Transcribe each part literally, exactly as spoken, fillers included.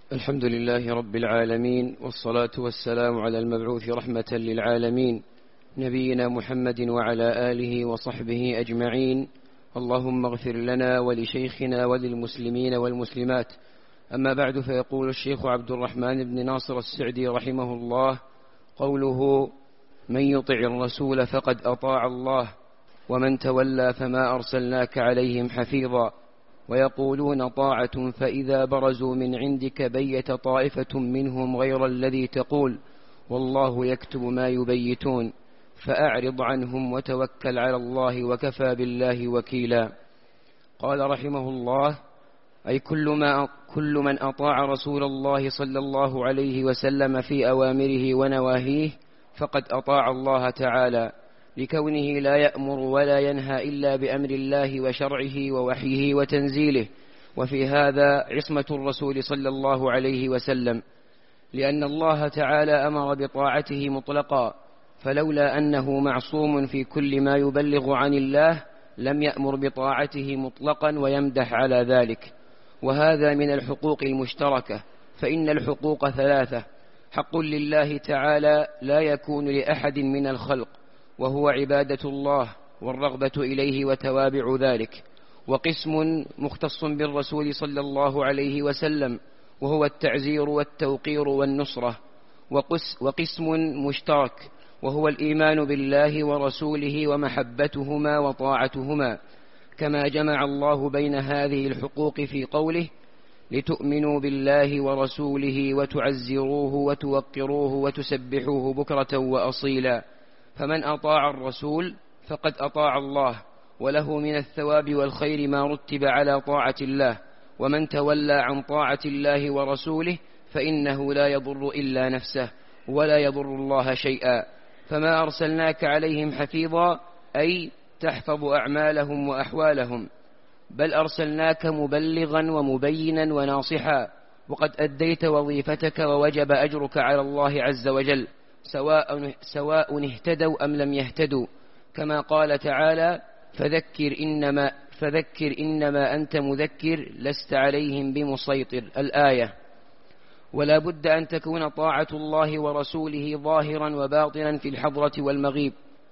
الحمد لله رب العالمين، والصلاة والسلام على المبعوث رحمة للعالمين نبينا محمد وعلى آله وصحبه أجمعين. اللهم اغفر لنا ولشيخنا وللمسلمين والمسلمات. أما بعد، فيقول الشيخ عبد الرحمن بن ناصر السعدي رحمه الله: قوله: من يطع الرسول فقد أطاع الله، ومن تولى فما أرسلناك عليهم حفيظا. ويقولون طاعة فإذا برزوا من عندك بيت طائفة منهم غير الذي تقول، والله يكتب ما يبيتون، فأعرض عنهم وتوكل على الله وكفى بالله وكيلا. قال رحمه الله: أي كل, ما كل من أطاع رسول الله صلى الله عليه وسلم في أوامره ونواهيه فقد أطاع الله تعالى، لكونه لا يأمر ولا ينهى إلا بأمر الله وشرعه ووحيه وتنزيله. وفي هذا عصمة الرسول صلى الله عليه وسلم، لأن الله تعالى أمر بطاعته مطلقا، فلولا أنه معصوم في كل ما يبلغ عن الله لم يأمر بطاعته مطلقا ويمدح على ذلك. وهذا من الحقوق المشتركة، فإن الحقوق ثلاثة: حق لله تعالى لا يكون لأحد من الخلق، وهو عبادة الله والرغبة إليه وتوابع ذلك، وقسم مختص بالرسول صلى الله عليه وسلم، وهو التعزير والتوقير والنصرة، وقسم مشترك، وهو الإيمان بالله ورسوله ومحبتهما وطاعتهما، كما جمع الله بين هذه الحقوق في قوله: لتؤمنوا بالله ورسوله وتعزروه وتوقروه وتسبحوه بكرة وأصيلا. فمن أطاع الرسول فقد أطاع الله، وله من الثواب والخير ما رتب على طاعة الله. ومن تولى عن طاعة الله ورسوله فإنه لا يضر إلا نفسه ولا يضر الله شيئا. فما أرسلناك عليهم حفيظا، أي تحفظ أعمالهم وأحوالهم، بل أرسلناك مبلغا ومبينا وناصحا، وقد أديت وظيفتك ووجب أجرك على الله عز وجل، سواء, سواء اهتدوا أم لم يهتدوا، كما قال تعالى: فذكر إنما, فذكر إنما أنت مذكر لست عليهم بمسيطر، الآية. ولا بد أن تكون طاعة الله ورسوله ظاهرا وباطنا في الحضرة والمغيب.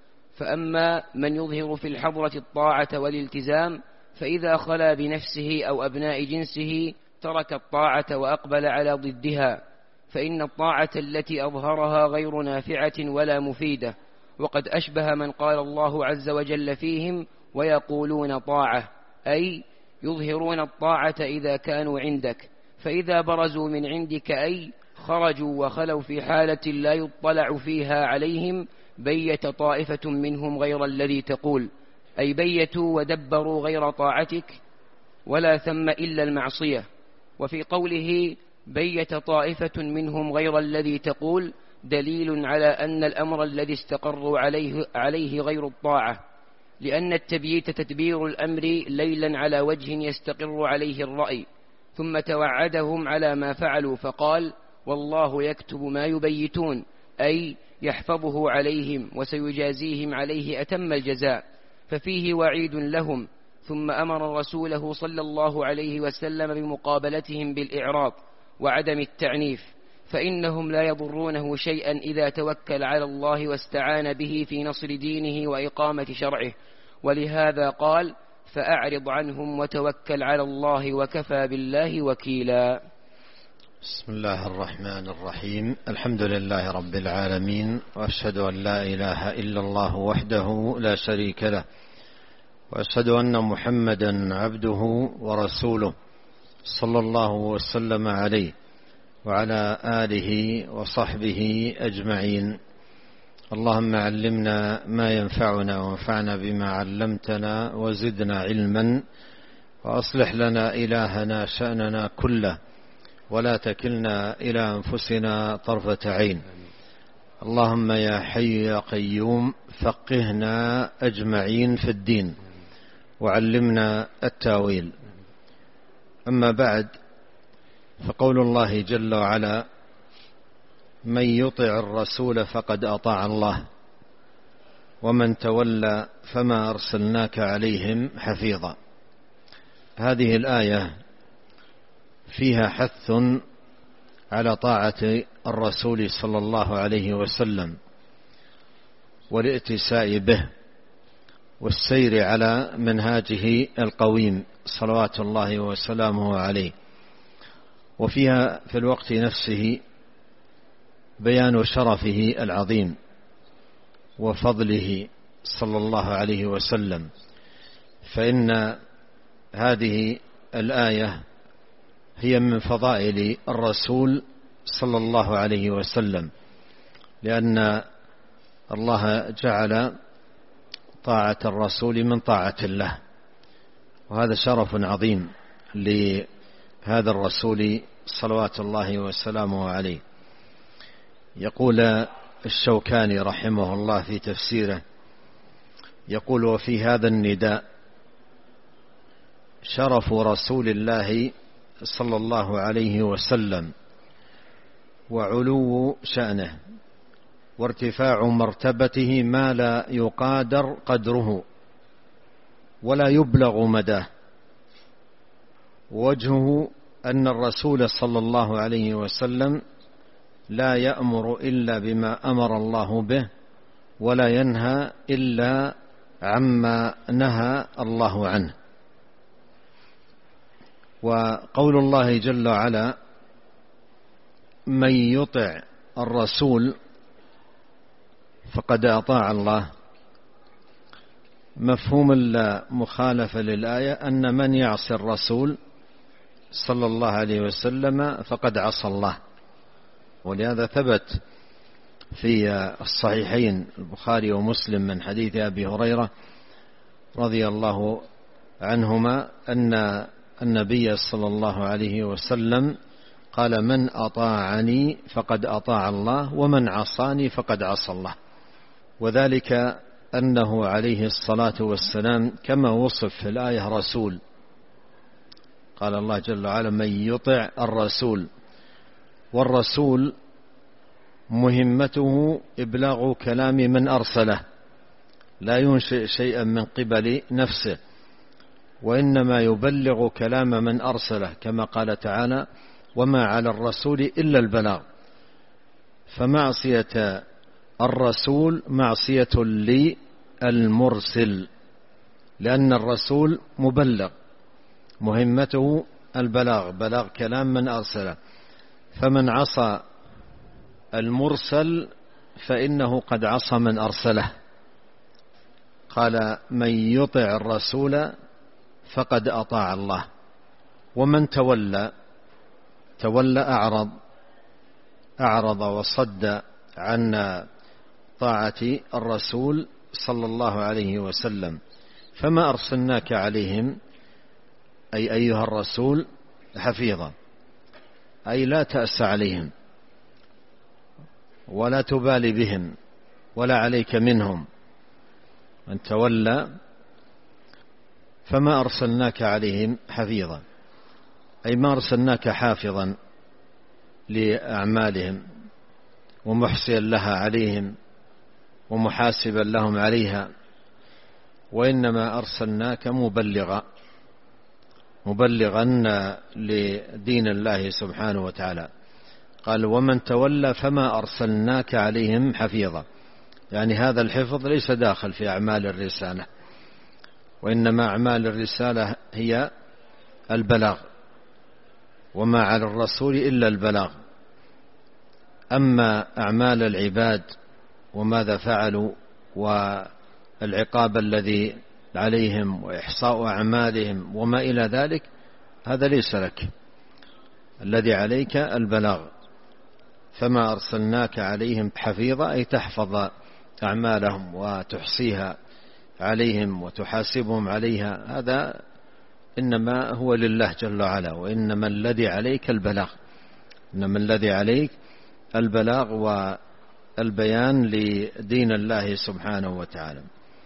فأما من يظهر في الحضرة الطاعة والالتزام، فإذا خلا بنفسه أو أبناء جنسه ترك الطاعة وأقبل على ضدها، فإن الطاعة التي أظهرها غير نافعة ولا مفيدة. وقد أشبه من قال الله عز وجل فيهم: ويقولون طاعة، أي يظهرون الطاعة إذا كانوا عندك، فإذا برزوا من عندك أي خرجوا وخلوا في حالة لا يطلع فيها عليهم بيت طائفة منهم غير الذي تقول، أي بيتوا ودبروا غير طاعتك، ولا ثم إلا المعصية. وفي قوله بيت طائفة منهم غير الذي تقول دليل على أن الأمر الذي استقروا عليه, عليه غير الطاعة، لأن التبييت تدبير الأمر ليلا على وجه يستقر عليه الرأي، ثم توعدهم على ما فعلوا فقال: والله يكتب ما يبيتون، أي يحفظه عليهم وسيجازيهم عليه أتم الجزاء، ففيه وعيد لهم. ثم أمر رسوله صلى الله عليه وسلم بمقابلتهم بالإعراض وعدم التعنيف، فإنهم لا يضرونه شيئا إذا توكل على الله واستعان به في نصر دينه وإقامة شرعه. ولهذا قال: فأعرض عنهم وتوكل على الله وكفى بالله وكيلا. بسم الله الرحمن الرحيم. الحمد لله رب العالمين، وأشهد أن لا إله إلا الله وحده لا شريك له، وأشهد أن محمدا عبده ورسوله صلى الله وسلم عليه وعلى آله وصحبه أجمعين. اللهم علمنا ما ينفعنا وانفعنا بما علمتنا وزدنا علما، وأصلح لنا إلهنا شأننا كله، ولا تكلنا إلى أنفسنا طرفة عين. اللهم يا حي يا قيوم فقهنا أجمعين في الدين وعلمنا التاويل. أما بعد، فقول الله جل وعلا: من يطع الرسول فقد أطاع الله، ومن تولى فما أرسلناك عليهم حفيظا. هذه الآية فيها حث على طاعة الرسول صلى الله عليه وسلم والائتساء به والسير على منهاجه القويم صلوات الله وسلامه عليه. وفيها في الوقت نفسه بيان شرفه العظيم وفضله صلى الله عليه وسلم، فإن هذه الآية هي من فضائل الرسول صلى الله عليه وسلم، لأن الله جعل طاعة الرسول من طاعة الله، وهذا شرف عظيم لهذا الرسول صلوات الله وسلامه عليه. يقول الشوكاني رحمه الله في تفسيره، يقول: وفي هذا النداء شرف رسول الله صلى الله عليه وسلم وعلو شأنه وارتفاع مرتبته ما لا يقادر قدره ولا يبلغ مداه. وجهه أن الرسول صلى الله عليه وسلم لا يأمر إلا بما أمر الله به ولا ينهى إلا عما نهى الله عنه. وقول الله جل وعلا: من يطع الرسول فقد أطاع الله، مفهوم المخالفة للآية أن من يعصي الرسول صلى الله عليه وسلم فقد عصى الله. ولهذا ثبت في الصحيحين البخاري ومسلم من حديث أبي هريرة رضي الله عنهما أن النبي صلى الله عليه وسلم قال: من أطاعني فقد أطاع الله ومن عصاني فقد عصى الله. وذلك أنه عليه الصلاة والسلام كما وصف في الآية رسول، قال الله جل وعلا: من يطع الرسول. والرسول مهمته إبلاغ كلام من أرسله، لا ينشئ شيئا من قبل نفسه، وإنما يبلغ كلام من أرسله، كما قال تعالى: وما على الرسول إلا البلاغ. فمعصية الرسول معصية للمرسل، لأن الرسول مبلغ مهمته البلاغ، بلاغ كلام من أرسله. فمن عصى المرسل فإنه قد عصى من أرسله. قال: من يطع الرسول فقد أطاع الله. ومن تولى تولى أعرض أعرض وصد عن طاعة الرسول صلى الله عليه وسلم. فما أرسلناك عليهم أي أيها الرسول حفيظا، أي لا تأس عليهم ولا تبالي بهم ولا عليك منهم. من تولى فما أرسلناك عليهم حفيظا، أي ما أرسلناك حافظا لأعمالهم ومحصيا لها عليهم ومحاسبا لهم عليها، وإنما أرسلناك مبلغا مبلغا لدين الله سبحانه وتعالى. قال: ومن تولى فما أرسلناك عليهم حفيظا، يعني هذا الحفظ ليس داخل في أعمال الرسالة، وإنما أعمال الرسالة هي البلاغ، وما على الرسول إلا البلاغ. أما أعمال العباد وماذا فعلوا والعقاب الذي عليهم وإحصاء أعمالهم وما إلى ذلك، هذا ليس لك، الذي عليك البلاغ. فما أرسلناك عليهم حفيظا، أي تحفظ أعمالهم وتحصيها عليهم وتحاسبهم عليها، هذا إنما هو لله جل وعلا. وإنما الذي عليك البلاغ، إنما الذي عليك البلاغ والبيان لدين الله سبحانه وتعالى.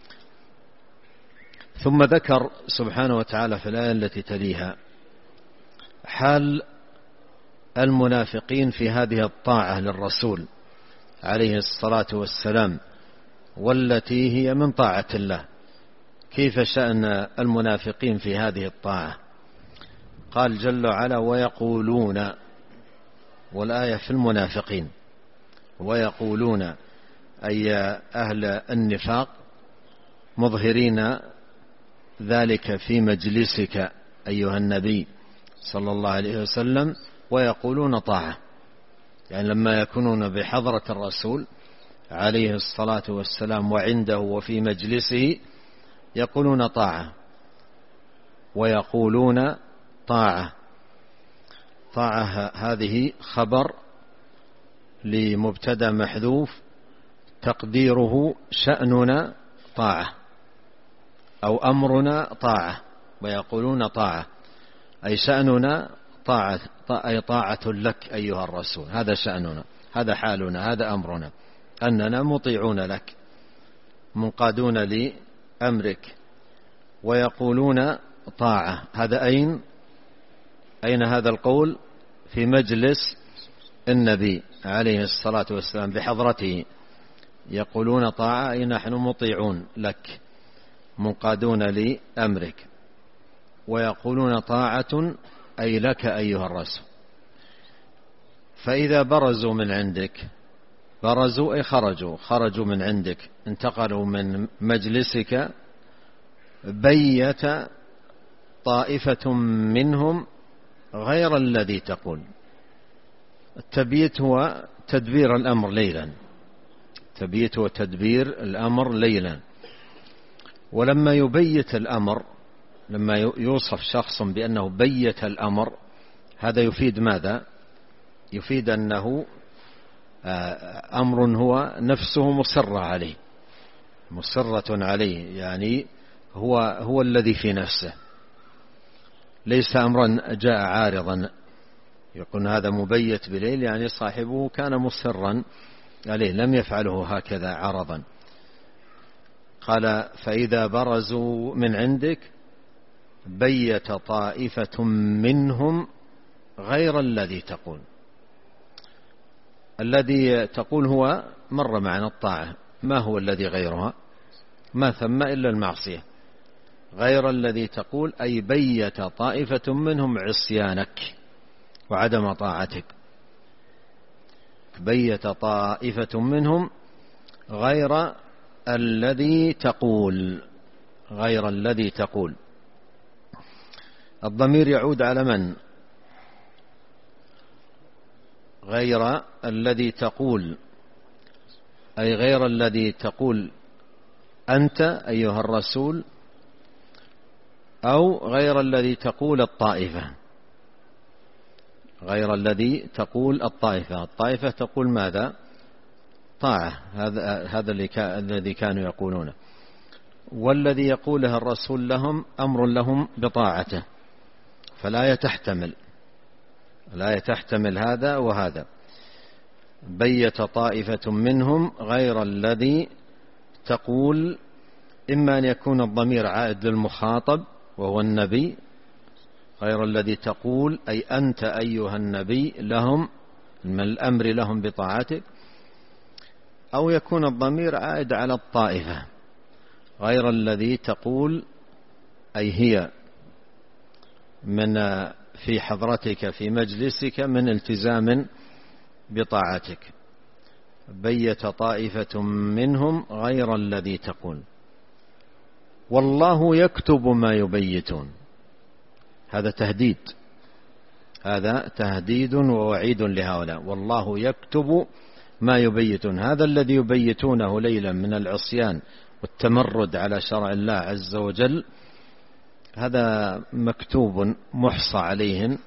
ثم ذكر سبحانه وتعالى في الآية التي تليها حال المنافقين في هذه الطاعة للرسول عليه الصلاة والسلام، والتي هي من طاعة الله. كيف شأن المنافقين في هذه الطاعة؟ قال جل وعلا: ويقولون والآية في المنافقين. ويقولون أي أهل النفاق مظهرين ذلك في مجلسك أيها النبي صلى الله عليه وسلم، ويقولون طاعة، يعني لما يكونون بحضرة الرسول عليه الصلاة والسلام وعنده وفي مجلسه يقولون طاعة ويقولون طاعة. طاعة هذه خبر لمبتدأ محذوف تقديره شأننا طاعة أو أمرنا طاعة. ويقولون طاعة أي شأننا طاعة، أي طاعة لك أيها الرسول، هذا شأننا، هذا حالنا، هذا أمرنا، أننا مطيعون لك منقادون لأمرك. ويقولون طاعة، هذا أين أين هذا القول؟ في مجلس النبي عليه الصلاة والسلام بحضرته، يقولون طاعة أي نحن مطيعون لك منقادون لأمرك. ويقولون طاعة أي لك أيها الرسول. فإذا برزوا من عندك، برزوا أي خرجوا، خرجوا من عندك، انتقلوا من مجلسك، بيت طائفة منهم غير الذي تقول. التبييت هو تدبير الأمر ليلا، التبييت هو تدبير الأمر ليلا. ولما يبيت الأمر، لما يوصف شخص بأنه بيت الأمر، هذا يفيد ماذا؟ يفيد أنه أمر هو نفسه مصرة عليه، مصرة عليه، يعني هو هو الذي في نفسه، ليس أمرا جاء عارضا يكون هذا مبيت بليل، يعني صاحبه كان مصرا عليه لم يفعله هكذا عرضا. قال فإذا برزوا من عندك بيت طائفة منهم غير الذي تقول. الذي تقول هو مر معنا الطاعة، ما هو الذي غيرها؟ ما ثم إلا المعصية. غير الذي تقول أي بيت طائفة منهم عصيانك وعدم طاعتك. بيت طائفة منهم غير الذي تقول، غير الذي تقول. الضمير يعود على من؟ غير الذي تقول أي غير الذي تقول أنت أيها الرسول، أو غير الذي تقول الطائفة. غير الذي تقول الطائفة، الطائفة تقول ماذا؟ طاعة، هذا هذا الذي كانوا يقولونه. والذي يقوله الرسول لهم أمر لهم بطاعته، فالآية تحتمل، الآية تحتمل هذا وهذا. بيت طائفة منهم غير الذي تقول، إما أن يكون الضمير عائد للمخاطب وهو النبي، غير الذي تقول أي أنت أيها النبي لهم من الأمر لهم بطاعتك، أو يكون الضمير عائد على الطائفة، غير الذي تقول أي هي من في حضرتك في مجلسك من التزام بطاعتك. بيت طائفة منهم غير الذي تقول والله يكتب ما يبيتون. هذا تهديد، هذا تهديد ووعيد لهؤلاء. والله يكتب ما يبيتون، هذا الذي يبيتونه ليلا من العصيان والتمرد على شرع الله عز وجل، هذا مكتوب محصى عليهم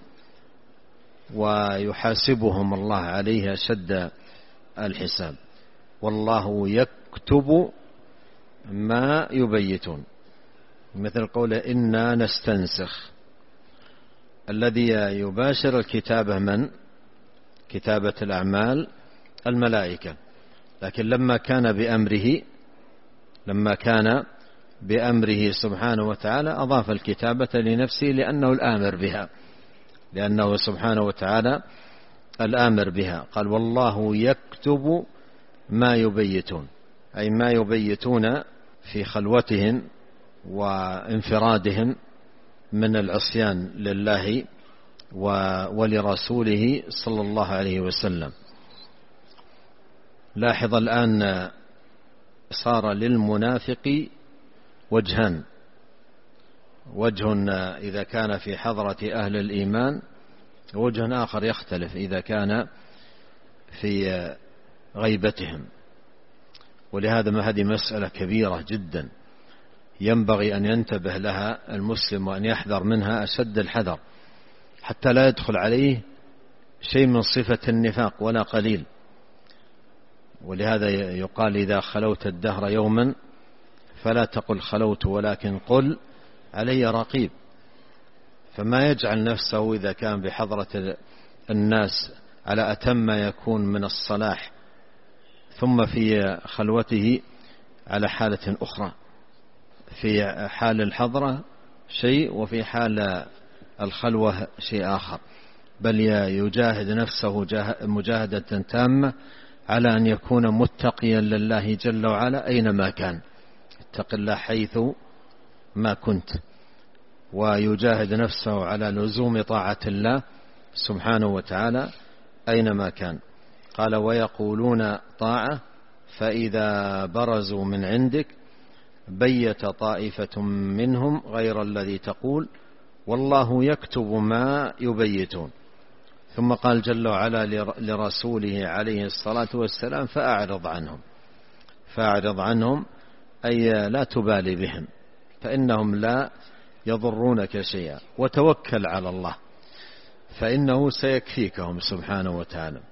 ويحاسبهم الله عليه أشد الحساب. والله يكتب ما يبيتون، مثل قوله إنا نستنسخ. الذي يباشر الكتابة من؟ كتابة الأعمال الملائكة، لكن لما كان بأمره لما كان بأمره سبحانه وتعالى أضاف الكتابة لنفسه لأنه الآمر بها، لأنه سبحانه وتعالى الآمر بها. قال والله يكتب ما يبيتون، أي ما يبيتون في خلوتهم وانفرادهم من العصيان لله ولرسوله صلى الله عليه وسلم. لاحظ الآن صار للمنافق وجهان، وجه إذا كان في حضرة أهل الإيمان، وجه آخر يختلف إذا كان في غيبتهم. ولهذا ما هذه مسألة كبيرة جدا ينبغي أن ينتبه لها المسلم وأن يحذر منها أشد الحذر، حتى لا يدخل عليه شيء من صفة النفاق ولا قليل. ولهذا يقال إذا خلوت الدهر يوما فلا تقل خلوت، ولكن قل علي رقيب. فما يجعل نفسه إذا كان بحضرة الناس على أتم ما يكون من الصلاح، ثم في خلوته على حالة أخرى، في حال الحضرة شيء وفي حال الخلوة شيء آخر، بل يجاهد نفسه مجاهدة تامة على أن يكون متقيا لله جل وعلا أينما كان. اتق الله حيث ما كنت، ويجاهد نفسه على لزوم طاعة الله سبحانه وتعالى أينما كان. قال ويقولون طاعة فإذا برزوا من عندك بيت طائفة منهم غير الذي تقول والله يكتب ما يبيتون. ثم قال جل وعلا لرسوله عليه الصلاة والسلام فأعرض عنهم، فأعرض عنهم أي لا تبالي بهم، فإنهم لا يضرونك شيئا، وتوكل على الله فإنه سيكفيكهم سبحانه وتعالى.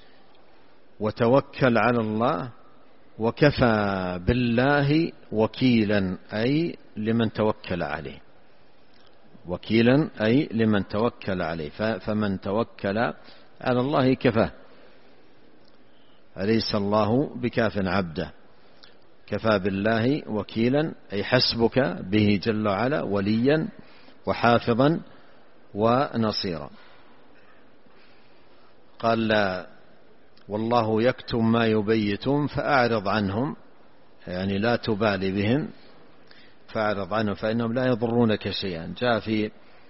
وتوكل على الله وكفى بالله وكيلا، أي لمن توكل عليه، وكيلا أي لمن توكل عليه، فمن توكل على الله كفاه، أليس الله بكاف عبده. كفى بالله وكيلا أي حسبك به جل وعلا وليا وحافظا ونصيرا. قال والله يكتب ما يبيتون فأعرض عنهم، يعني لا تبالي بهم، فأعرض عنهم فإنهم لا يضرونك شيئا. جاء في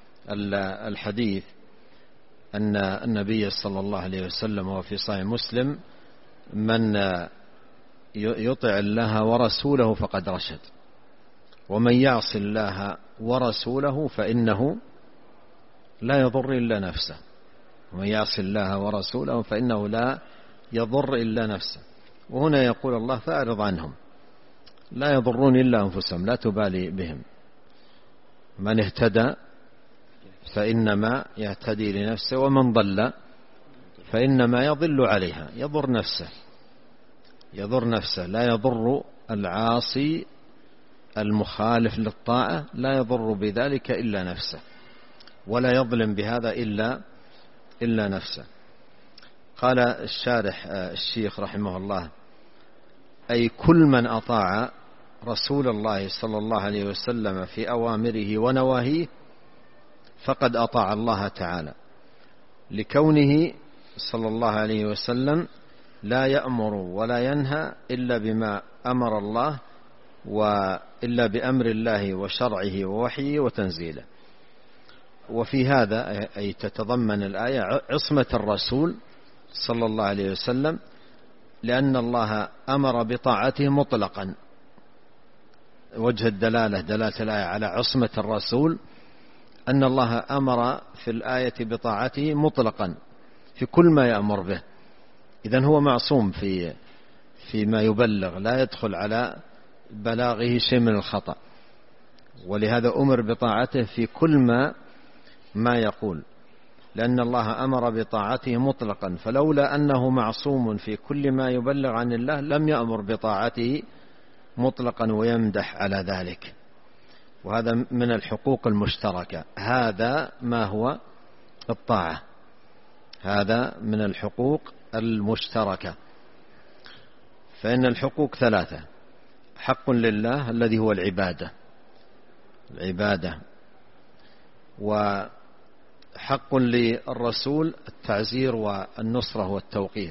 الحديث أن النبي صلى الله عليه وسلم وفي صحيح مسلم من يطع الله ورسوله فقد رشد، ومن يعص الله ورسوله فإنه لا يضر إلا نفسه. ومن يعص الله ورسوله فإنه لا يضر إلا نفسه. وهنا يقول الله فأعرض عنهم، لا يضرون إلا أنفسهم، لا تبالي بهم. من اهتدى فإنما يهتدي لنفسه، ومن ضل فإنما يضل عليها، يضر نفسه، يضر نفسه. لا يضر العاصي المخالف للطاعة، لا يضر بذلك إلا نفسه، ولا يظلم بهذا إلا إلا نفسه. قال الشارح الشيخ رحمه الله أي كل من أطاع رسول الله صلى الله عليه وسلم في أوامره ونواهيه فقد أطاع الله تعالى، لكونه صلى الله عليه وسلم لا يأمر ولا ينهى إلا بما أمر الله، وإلا بأمر الله وشرعه ووحيه وتنزيله. وفي هذا أي تتضمن الآية عصمة الرسول صلى الله عليه وسلم، لأن الله أمر بطاعته مطلقا. وجه الدلالة دلالة الآية على عصمة الرسول أن الله أمر في الآية بطاعته مطلقا في كل ما يأمر به، إذن هو معصوم في فيما يبلغ، لا يدخل على بلاغه شيء من الخطأ، ولهذا أمر بطاعته في كل ما ما يقول، لأن الله أمر بطاعته مطلقا. فلولا أنه معصوم في كل ما يبلغ عن الله لم يأمر بطاعته مطلقا ويمدح على ذلك. وهذا من الحقوق المشتركة، هذا ما هو الطاعة، هذا من الحقوق المشتركة. فإن الحقوق ثلاثة: حق لله الذي هو العبادة العبادة وحق للرسول التعزير والنصرة والتوقير،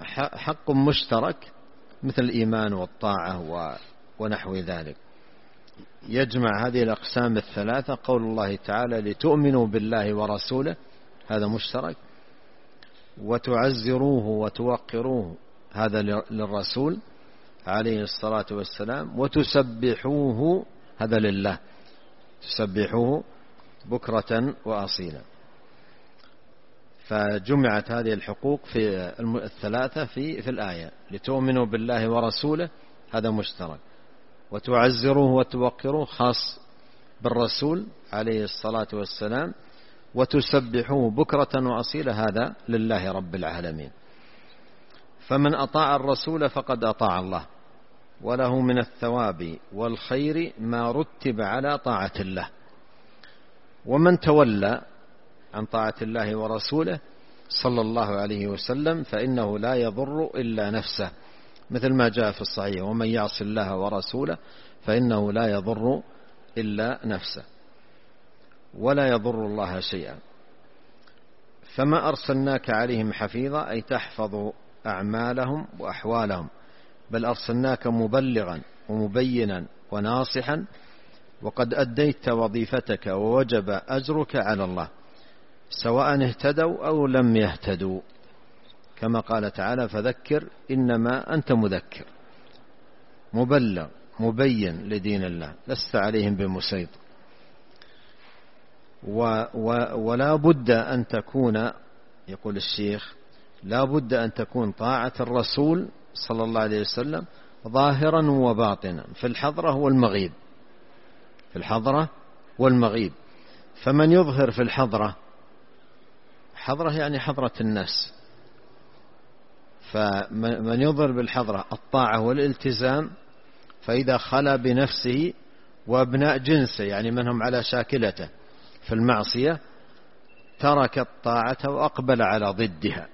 وحق مشترك مثل الإيمان والطاعة ونحو ذلك. يجمع هذه الأقسام الثلاثة قول الله تعالى لتؤمنوا بالله ورسوله، هذا مشترك، وتعزروه وتوقروه، هذا للرسول عليه الصلاة والسلام، وتسبحوه، هذا لله، تسبحوه بكرة وأصيلا. فجمعت هذه الحقوق في الثلاثة في في الآية، لتؤمنوا بالله ورسوله هذا مشترك، وتعزروه وتوقروه خاص بالرسول عليه الصلاة والسلام، وتسبحوه بكرة وأصيلا هذا لله رب العالمين. فمن أطاع الرسول فقد أطاع الله، وله من الثواب والخير ما رتب على طاعة الله. ومن تولى عن طاعة الله ورسوله صلى الله عليه وسلم فإنه لا يضر إلا نفسه، مثل ما جاء في الصحيح: ومن يعص الله ورسوله فإنه لا يضر إلا نفسه ولا يضر الله شيئا. فما أرسلناك عليهم حفيظا، أي تحفظ أعمالهم وأحوالهم، بل أرسلناك مبلغا ومبينا وناصحا، وقد أديت وظيفتك ووجب أجرك على الله، سواء اهتدوا أو لم يهتدوا، كما قال تعالى: فذكر إنما أنت مذكر، مبلغ مبين لدين الله، لست عليهم بمسيطر. و و ولا بد أن تكون، يقول الشيخ، لا بد أن تكون طاعة الرسول صلى الله عليه وسلم ظاهرا وباطنا، في الحضرة والمغيب، في الحضرة والمغيب. فمن يظهر في الحضرة، حضرة يعني حضرة الناس، فمن يظهر بالحضرة الطاعة والالتزام، فإذا خلا بنفسه وابناء جنسه، يعني من هم على شاكلته في المعصية، ترك الطاعة وأقبل على ضدها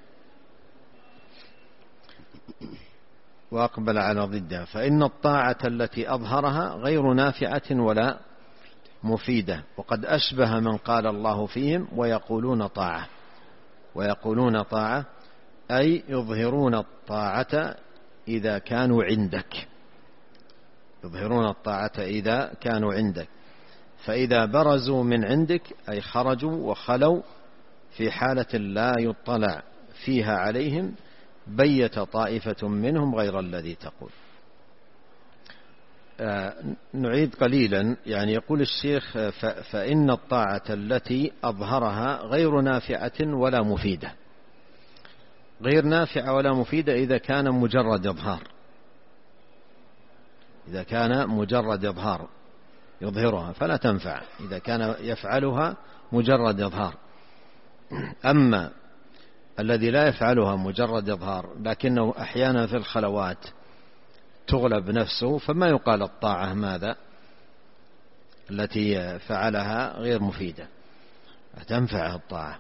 وأقبل على ضدها فإن الطاعة التي أظهرها غير نافعة ولا مفيدة. وقد أشبه من قال الله فيهم: ويقولون طاعة، ويقولون طاعة أي يظهرون الطاعة إذا كانوا عندك، يظهرون الطاعة إذا كانوا عندك، فإذا برزوا من عندك أي خرجوا وخلوا في حالة لا يطلع فيها عليهم، بيت طائفة منهم غير الذي تقول. آه نعيد قليلا، يعني يقول الشيخ: فإن الطاعة التي أظهرها غير نافعة ولا مفيدة، غير نافعة ولا مفيدة إذا كان مجرد إظهار، إذا كان مجرد إظهار يظهرها فلا تنفع، إذا كان يفعلها مجرد إظهار. أما الذي لا يفعلها مجرد إظهار لكنه أحيانا في الخلوات تغلب نفسه، فما يقال الطاعة ماذا التي فعلها غير مفيدة، تنفعه الطاعة.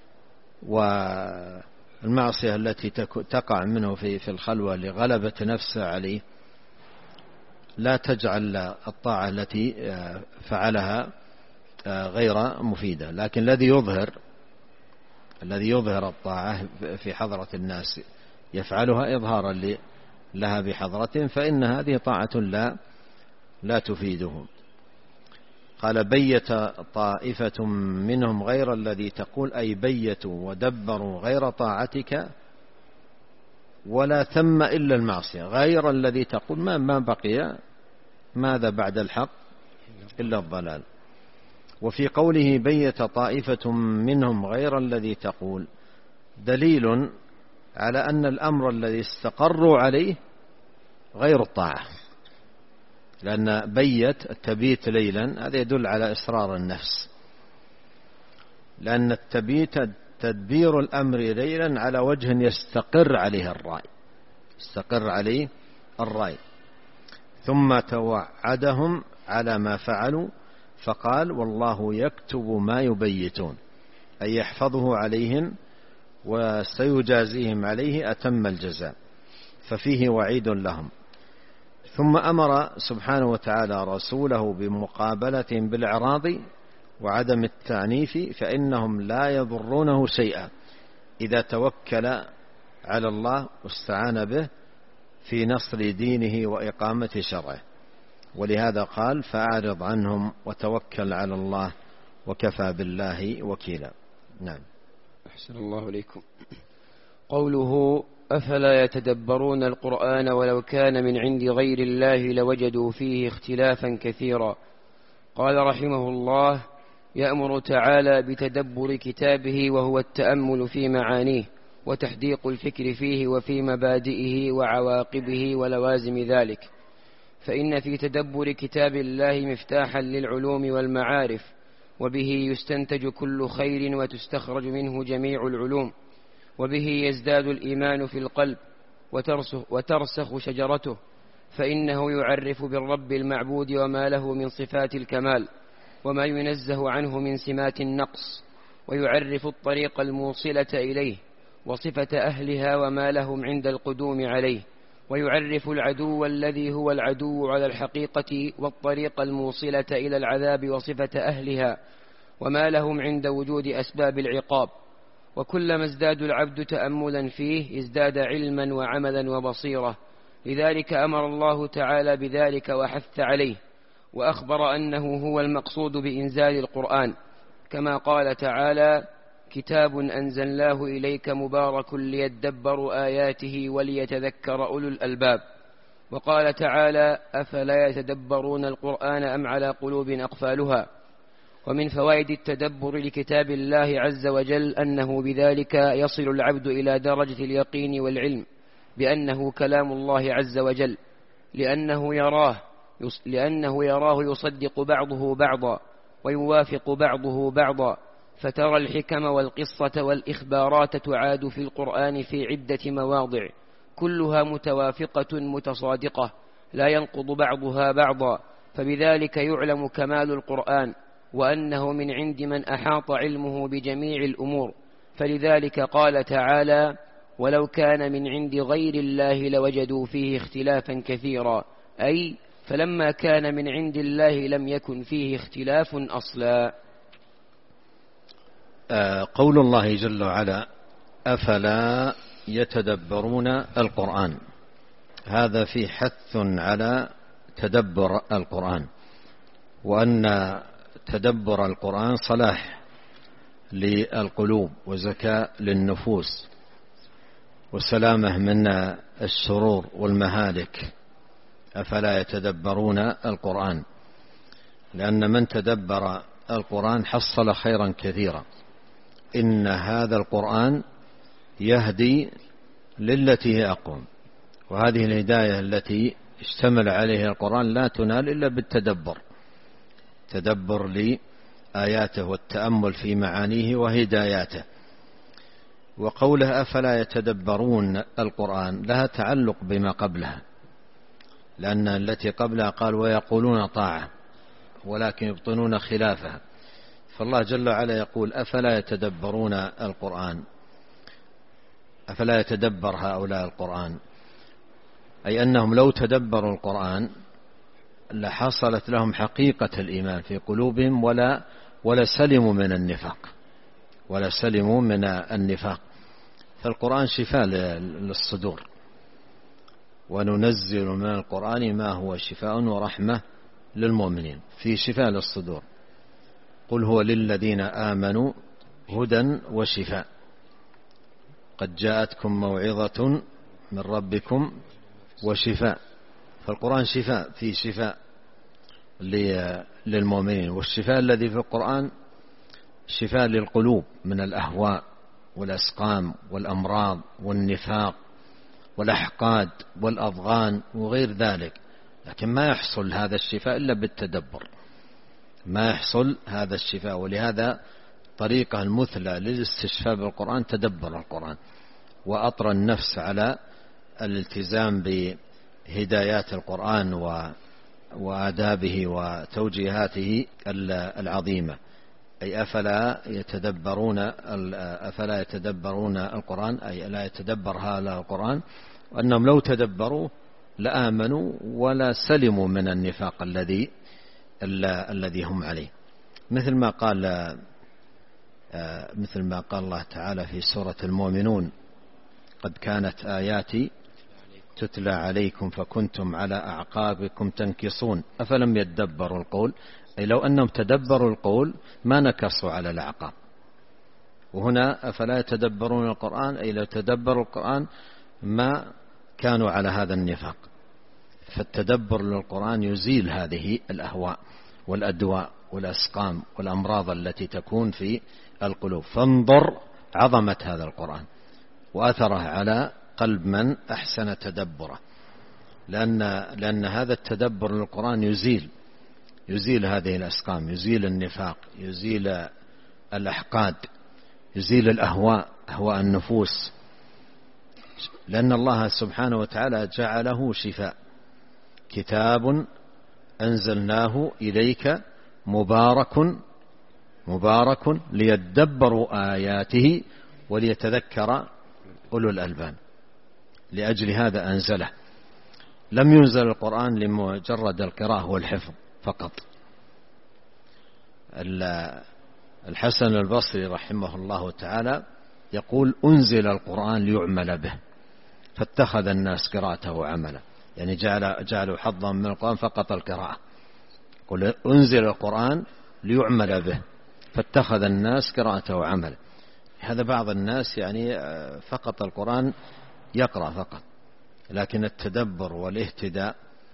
والمعصية التي تقع منه في في الخلوة لغلبة نفسه عليه لا تجعل الطاعة التي فعلها غير مفيدة. لكن الذي يظهر الذي يظهر الطاعة في حضرة الناس يفعلها إظهارا لها بحضرة، فإن هذه طاعة لا لا تفيدهم. قال: بيت طائفة منهم غير الذي تقول، أي بيتوا ودبروا غير طاعتك، ولا ثم إلا المعصية. غير الذي تقول ما ما بقي ماذا بعد الحق إلا الضلال. وفي قوله بيت طائفة منهم غير الذي تقول دليل على أن الأمر الذي استقروا عليه غير الطاعة، لأن بيت التبيت ليلا هذا يدل على إصرار النفس، لأن التبيت تدبير الأمر ليلا على وجه يستقر عليه الرأي، يستقر عليه الرأي. ثم توعدهم على ما فعلوا فقال: والله يكتب ما يبيتون، أي يحفظه عليهم وسيجازيهم عليه أتم الجزاء، ففيه وعيد لهم. ثم أمر سبحانه وتعالى رسوله بمقابلتهم بالإعراض وعدم التعنيف، فإنهم لا يضرونه شيئا إذا توكل على الله واستعان به في نصر دينه وإقامة شرعه. ولهذا قال فأعرض عنهم وتوكل على الله وكفى بالله وكيلا. نعم. أحسن الله إليكم. قوله أفلا يتدبرون القرآن ولو كان من عند غير الله لوجدوا فيه اختلافا كثيرا. قال رحمه الله يأمر تعالى بتدبر كتابه وهو التأمل في معانيه وتحديق الفكر فيه وفي مبادئه وعواقبه ولوازم ذلك، فإن في تدبر كتاب الله مفتاحا للعلوم والمعارف، وبه يستنتج كل خير وتستخرج منه جميع العلوم، وبه يزداد الإيمان في القلب وترسخ, وترسخ شجرته، فإنه يعرف بالرب المعبود وما له من صفات الكمال وما ينزه عنه من سمات النقص، ويعرف الطريق الموصلة إليه وصفة أهلها وما لهم عند القدوم عليه، ويعرف العدو الذي هو العدو على الحقيقة والطريق الموصلة إلى العذاب وصفة أهلها وما لهم عند وجود أسباب العقاب. وكلما ازداد العبد تأملا فيه ازداد علما وعملا وبصيرة، لذلك أمر الله تعالى بذلك وحث عليه، وأخبر أنه هو المقصود بإنزال القرآن، كما قال تعالى كتاب أنزلناه إليك مبارك ليدبروا آياته وليتذكر أولو الألباب. وقال تعالى أفلا يتدبرون القرآن أم على قلوب أقفالها. ومن فوائد التدبر لكتاب الله عز وجل أنه بذلك يصل العبد إلى درجة اليقين والعلم بأنه كلام الله عز وجل، لأنه يراه لأنه يراه يصدق بعضه بعضا ويوافق بعضه بعضا، فترى الحكم والقصة والإخبارات تعاد في القرآن في عدة مواضع كلها متوافقة متصادقة لا ينقض بعضها بعضا، فبذلك يعلم كمال القرآن وأنه من عند من أحاط علمه بجميع الأمور. فلذلك قال تعالى ولو كان من عند غير الله لوجدوا فيه اختلافا كثيرا، أي فلما كان من عند الله لم يكن فيه اختلاف أصلا. قول الله جل وعلا أفلا يتدبرون القرآن، هذا في حث على تدبر القرآن، وأن تدبر القرآن صلاح للقلوب وزكاة للنفوس وسلامة من الشرور والمهالك. أفلا يتدبرون القرآن، لأن من تدبر القرآن حصل خيرا كثيرا. إن هذا القرآن يهدي للتي هي أقوم، وهذه الهداية التي اشتمل عليها القرآن لا تنال إلا بالتدبر، تدبر لآياته والتأمل في معانيه وهداياته. وقوله أفلا يتدبرون القرآن لها تعلق بما قبلها، لأن التي قبلها قال ويقولون طاعة ولكن يبطنون خلافها، فالله جل وعلا يقول أفلا يتدبرون القرآن، أفلا يتدبر هؤلاء القرآن، أي أنهم لو تدبروا القرآن لحصلت لهم حقيقة الإيمان في قلوبهم ولا ولا سلموا من النفاق ولا سلموا من النفاق. فالقرآن شفاء للصدور، وننزل من القرآن ما هو شفاء ورحمة للمؤمنين، في شفاء للصدور. قل هو للذين آمنوا هدى وشفاء قد جاءتكم موعظة من ربكم وشفاء. فالقرآن شفاء، في شفاء للمؤمنين، والشفاء الذي في القرآن شفاء للقلوب من الأهواء والأسقام والأمراض والنفاق والأحقاد والأضغان وغير ذلك. لكن ما يحصل هذا الشفاء إلا بالتدبر، ما يحصل هذا الشفاء. ولهذا طريقة المثلى للاستشفاء بالقرآن تدبر القرآن، وأطر النفس على الالتزام بهدايات القرآن وآدابه وتوجيهاته العظيمة. أي أفلا يتدبرون أفلا يتدبرون القرآن، أي لا يتدبر هذا القرآن، وأنهم لو تدبروا لآمنوا ولا سلموا من النفاق الذي الذي هم عليه. مثل ما قال مثل ما قال الله تعالى في سورة المؤمنون قد كانت آياتي تتلى عليكم فكنتم على أعقابكم تنكصون أفلم يدبروا القول، أي لو أنهم تدبروا القول ما نكصوا على الأعقاب. وهنا أفلا يتدبرون القرآن، أي لو تدبروا القرآن ما كانوا على هذا النفاق. فالتدبر للقرآن يزيل هذه الأهواء والأدواء والأسقام والأمراض التي تكون في القلوب. فانظر عظمة هذا القرآن وأثره على قلب من أحسن تدبره، لأن, لأن هذا التدبر للقرآن يزيل يزيل هذه الأسقام، يزيل النفاق، يزيل الأحقاد، يزيل الأهواء، أهواء النفوس، لأن الله سبحانه وتعالى جعله شفاء. كتاب أنزلناه إليك مبارك مبارك ليدبروا آياته وليتذكر أولو الألباب. لأجل هذا أنزله. لم ينزل القرآن لمجرد القراءة والحفظ فقط. الحسن البصري رحمه الله تعالى يقول أنزل القرآن ليعمل به فاتخذ الناس قراءته عملا، يعني جعل جعلوا حظا من القرآن فقط القراءة. قل أنزل القرآن ليعمل به فاتخذ الناس قراءته عملا. هذا بعض الناس يعني فقط القرآن يقرأ فقط، لكن التدبر والاهتداء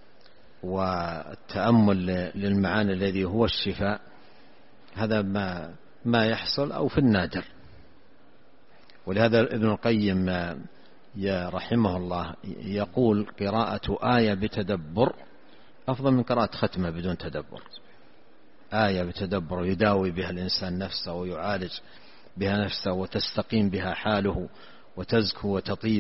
والتأمل للمعاني الذي هو الشفاء هذا ما ما يحصل أو في النادر. ولهذا ابن القيم يا رحمه الله يقول قراءة آية بتدبر أفضل من قراءة ختمة بدون تدبر. آية بتدبر يداوي بها الإنسان نفسه ويعالج بها نفسه وتستقيم بها حاله وتزكو وتطيب.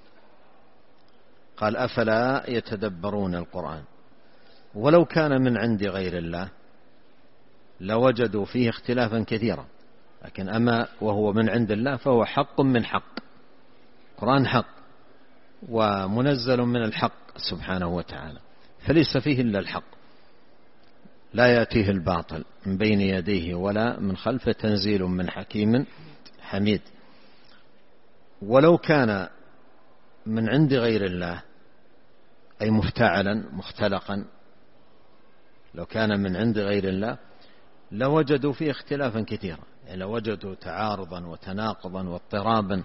قال أفلا يتدبرون القرآن ولو كان من عند غير الله لوجدوا فيه اختلافا كثيرا، لكن أما وهو من عند الله فهو حق من حق. القرآن حق ومنزل من الحق سبحانه وتعالى، فليس فيه إلا الحق، لا يأتيه الباطل من بين يديه ولا من خلفه، تنزيل من حكيم حميد. ولو كان من عند غير الله أي مفتعلا مختلقا، لو كان من عند غير الله لوجدوا فيه اختلافا كثيرا، يعني لوجدوا تعارضا وتناقضا واضطرابا.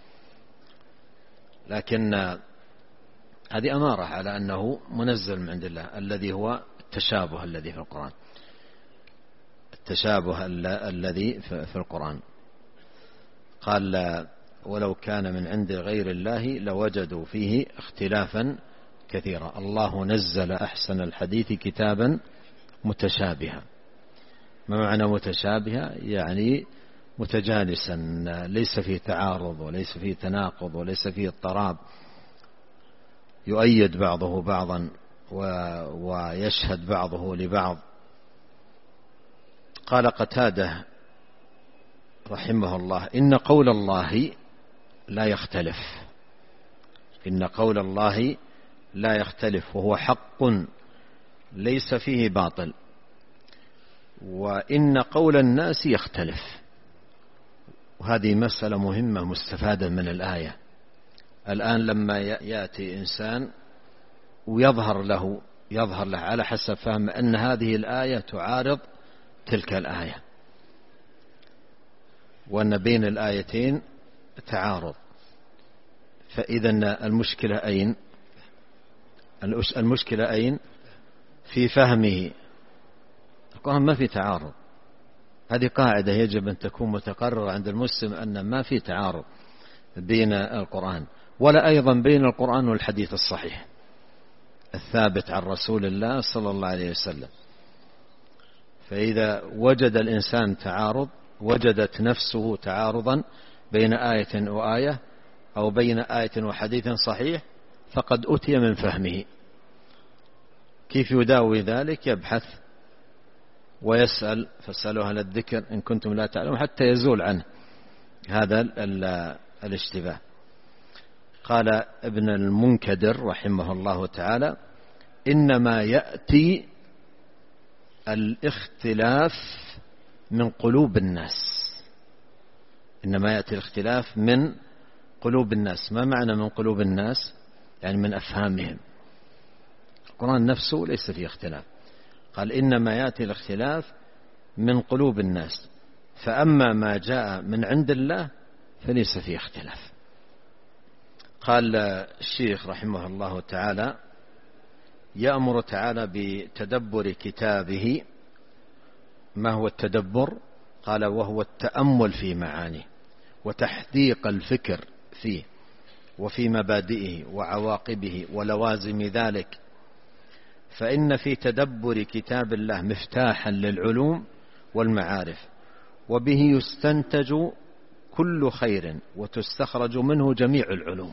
لكن هذه أمارة على أنه منزل من عند الله، الذي هو التشابه الذي في القرآن، التشابه الذي في القرآن. قال ولو كان من عند غير الله لوجدوا فيه اختلافا كثيرا. الله نزل أحسن الحديث كتابا متشابها. ما معنى متشابها؟ يعني متجانسا، ليس فيه تعارض وليس فيه تناقض وليس فيه اضطراب، يؤيد بعضه بعضا ويشهد بعضه لبعض. قال قتادة رحمه الله إن قول الله لا يختلف، إن قول الله لا يختلف وهو حق ليس فيه باطل، وإن قول الناس يختلف. وهذه مسألة مهمة مستفادة من الآية. الآن لما يأتي إنسان ويظهر له يظهر له على حسب فهم أن هذه الآية تعارض تلك الآية، وأن بين الآيتين تعارض، فإذا المشكلة أين؟ المشكلة أين؟ في فهمه. القرآن ما في تعارض، هذه قاعدة يجب أن تكون متقررة عند المسلم، أن ما في تعارض بين القرآن ولا أيضا بين القرآن والحديث الصحيح الثابت عن رسول الله صلى الله عليه وسلم. فإذا وجد الإنسان تعارض، وجدت نفسه تعارضا بين آية وآية أو بين آية وحديث صحيح، فقد أتي من فهمه. كيف يداوي ذلك؟ يبحث ويسأل، فاسألوا أهل الذكر إن كنتم لا تعلمون، حتى يزول عنه هذا الاشتباه. قال ابن المنكدر رحمه الله تعالى إنما يأتي الاختلاف من قلوب الناس، إنما يأتي الاختلاف من قلوب الناس. ما معنى من قلوب الناس؟ يعني من أفهامهم. القرآن نفسه ليس فيه اختلاف، قال إنما يأتي الاختلاف من قلوب الناس، فأما ما جاء من عند الله فليس فيه اختلاف. قال الشيخ رحمه الله تعالى: يأمر تعالى بتدبر كتابه. ما هو التدبر؟ قال: وهو التأمل في معانيه وتحديق الفكر فيه وفي مبادئه وعواقبه ولوازم ذلك، فإن في تدبر كتاب الله مفتاحا للعلوم والمعارف، وبه يستنتج كل خير وتستخرج منه جميع العلوم،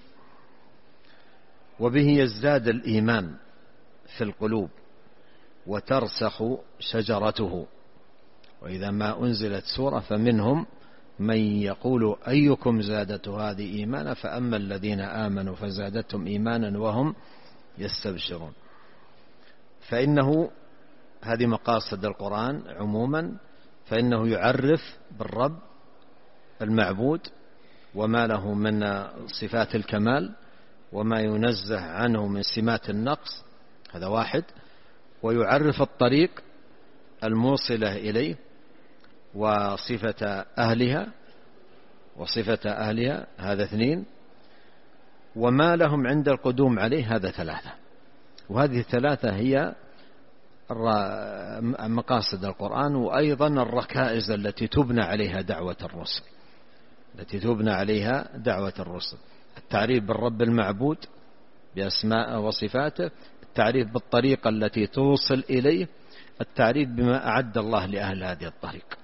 وبه يزداد الإيمان في القلوب وترسخ شجرته. وإذا ما أنزلت سورة فمنهم من يقول أيكم زادته هذه إيمانا، فأما الذين آمنوا فزادتهم إيمانا وهم يستبشرون. فإنه هذه مقاصد القرآن عموما، فإنه يعرف بالرب المعبود وما له من صفات الكمال وما ينزه عنه من سمات النقص، هذا واحد. ويعرف الطريق الموصلة إليه وصفة أهلها وصفة أهلها، هذا اثنين. وما لهم عند القدوم عليه، هذا ثلاثة. وهذه الثلاثة هي مقاصد القرآن، وأيضا الركائز التي تبنى عليها دعوة الرسل التي تبنى عليها دعوة الرسل: التعريف بالرب المعبود بأسماء وصفاته، التعريف بالطريقة التي توصل إليه، التعريف بما أعد الله لأهل هذه الطريق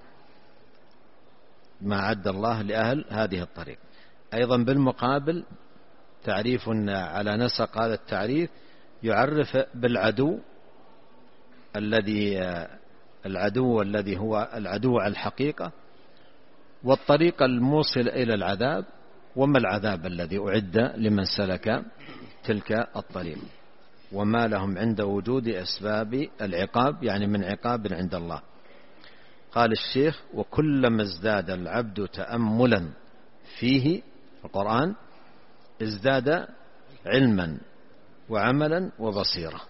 ما أعد الله لأهل هذه الطريق. أيضا بالمقابل تعريف على نسق هذا التعريف يعرف بالعدو الذي العدو الذي هو العدو على الحقيقة، والطريق الموصل إلى العذاب، وما العذاب الذي أعد لمن سلك تلك الطريق، وما لهم عند وجود أسباب العقاب، يعني من عقاب عند الله. قال الشيخ: وكلما ازداد العبد تأملا فيه القرآن ازداد علما وعملا وبصيرة،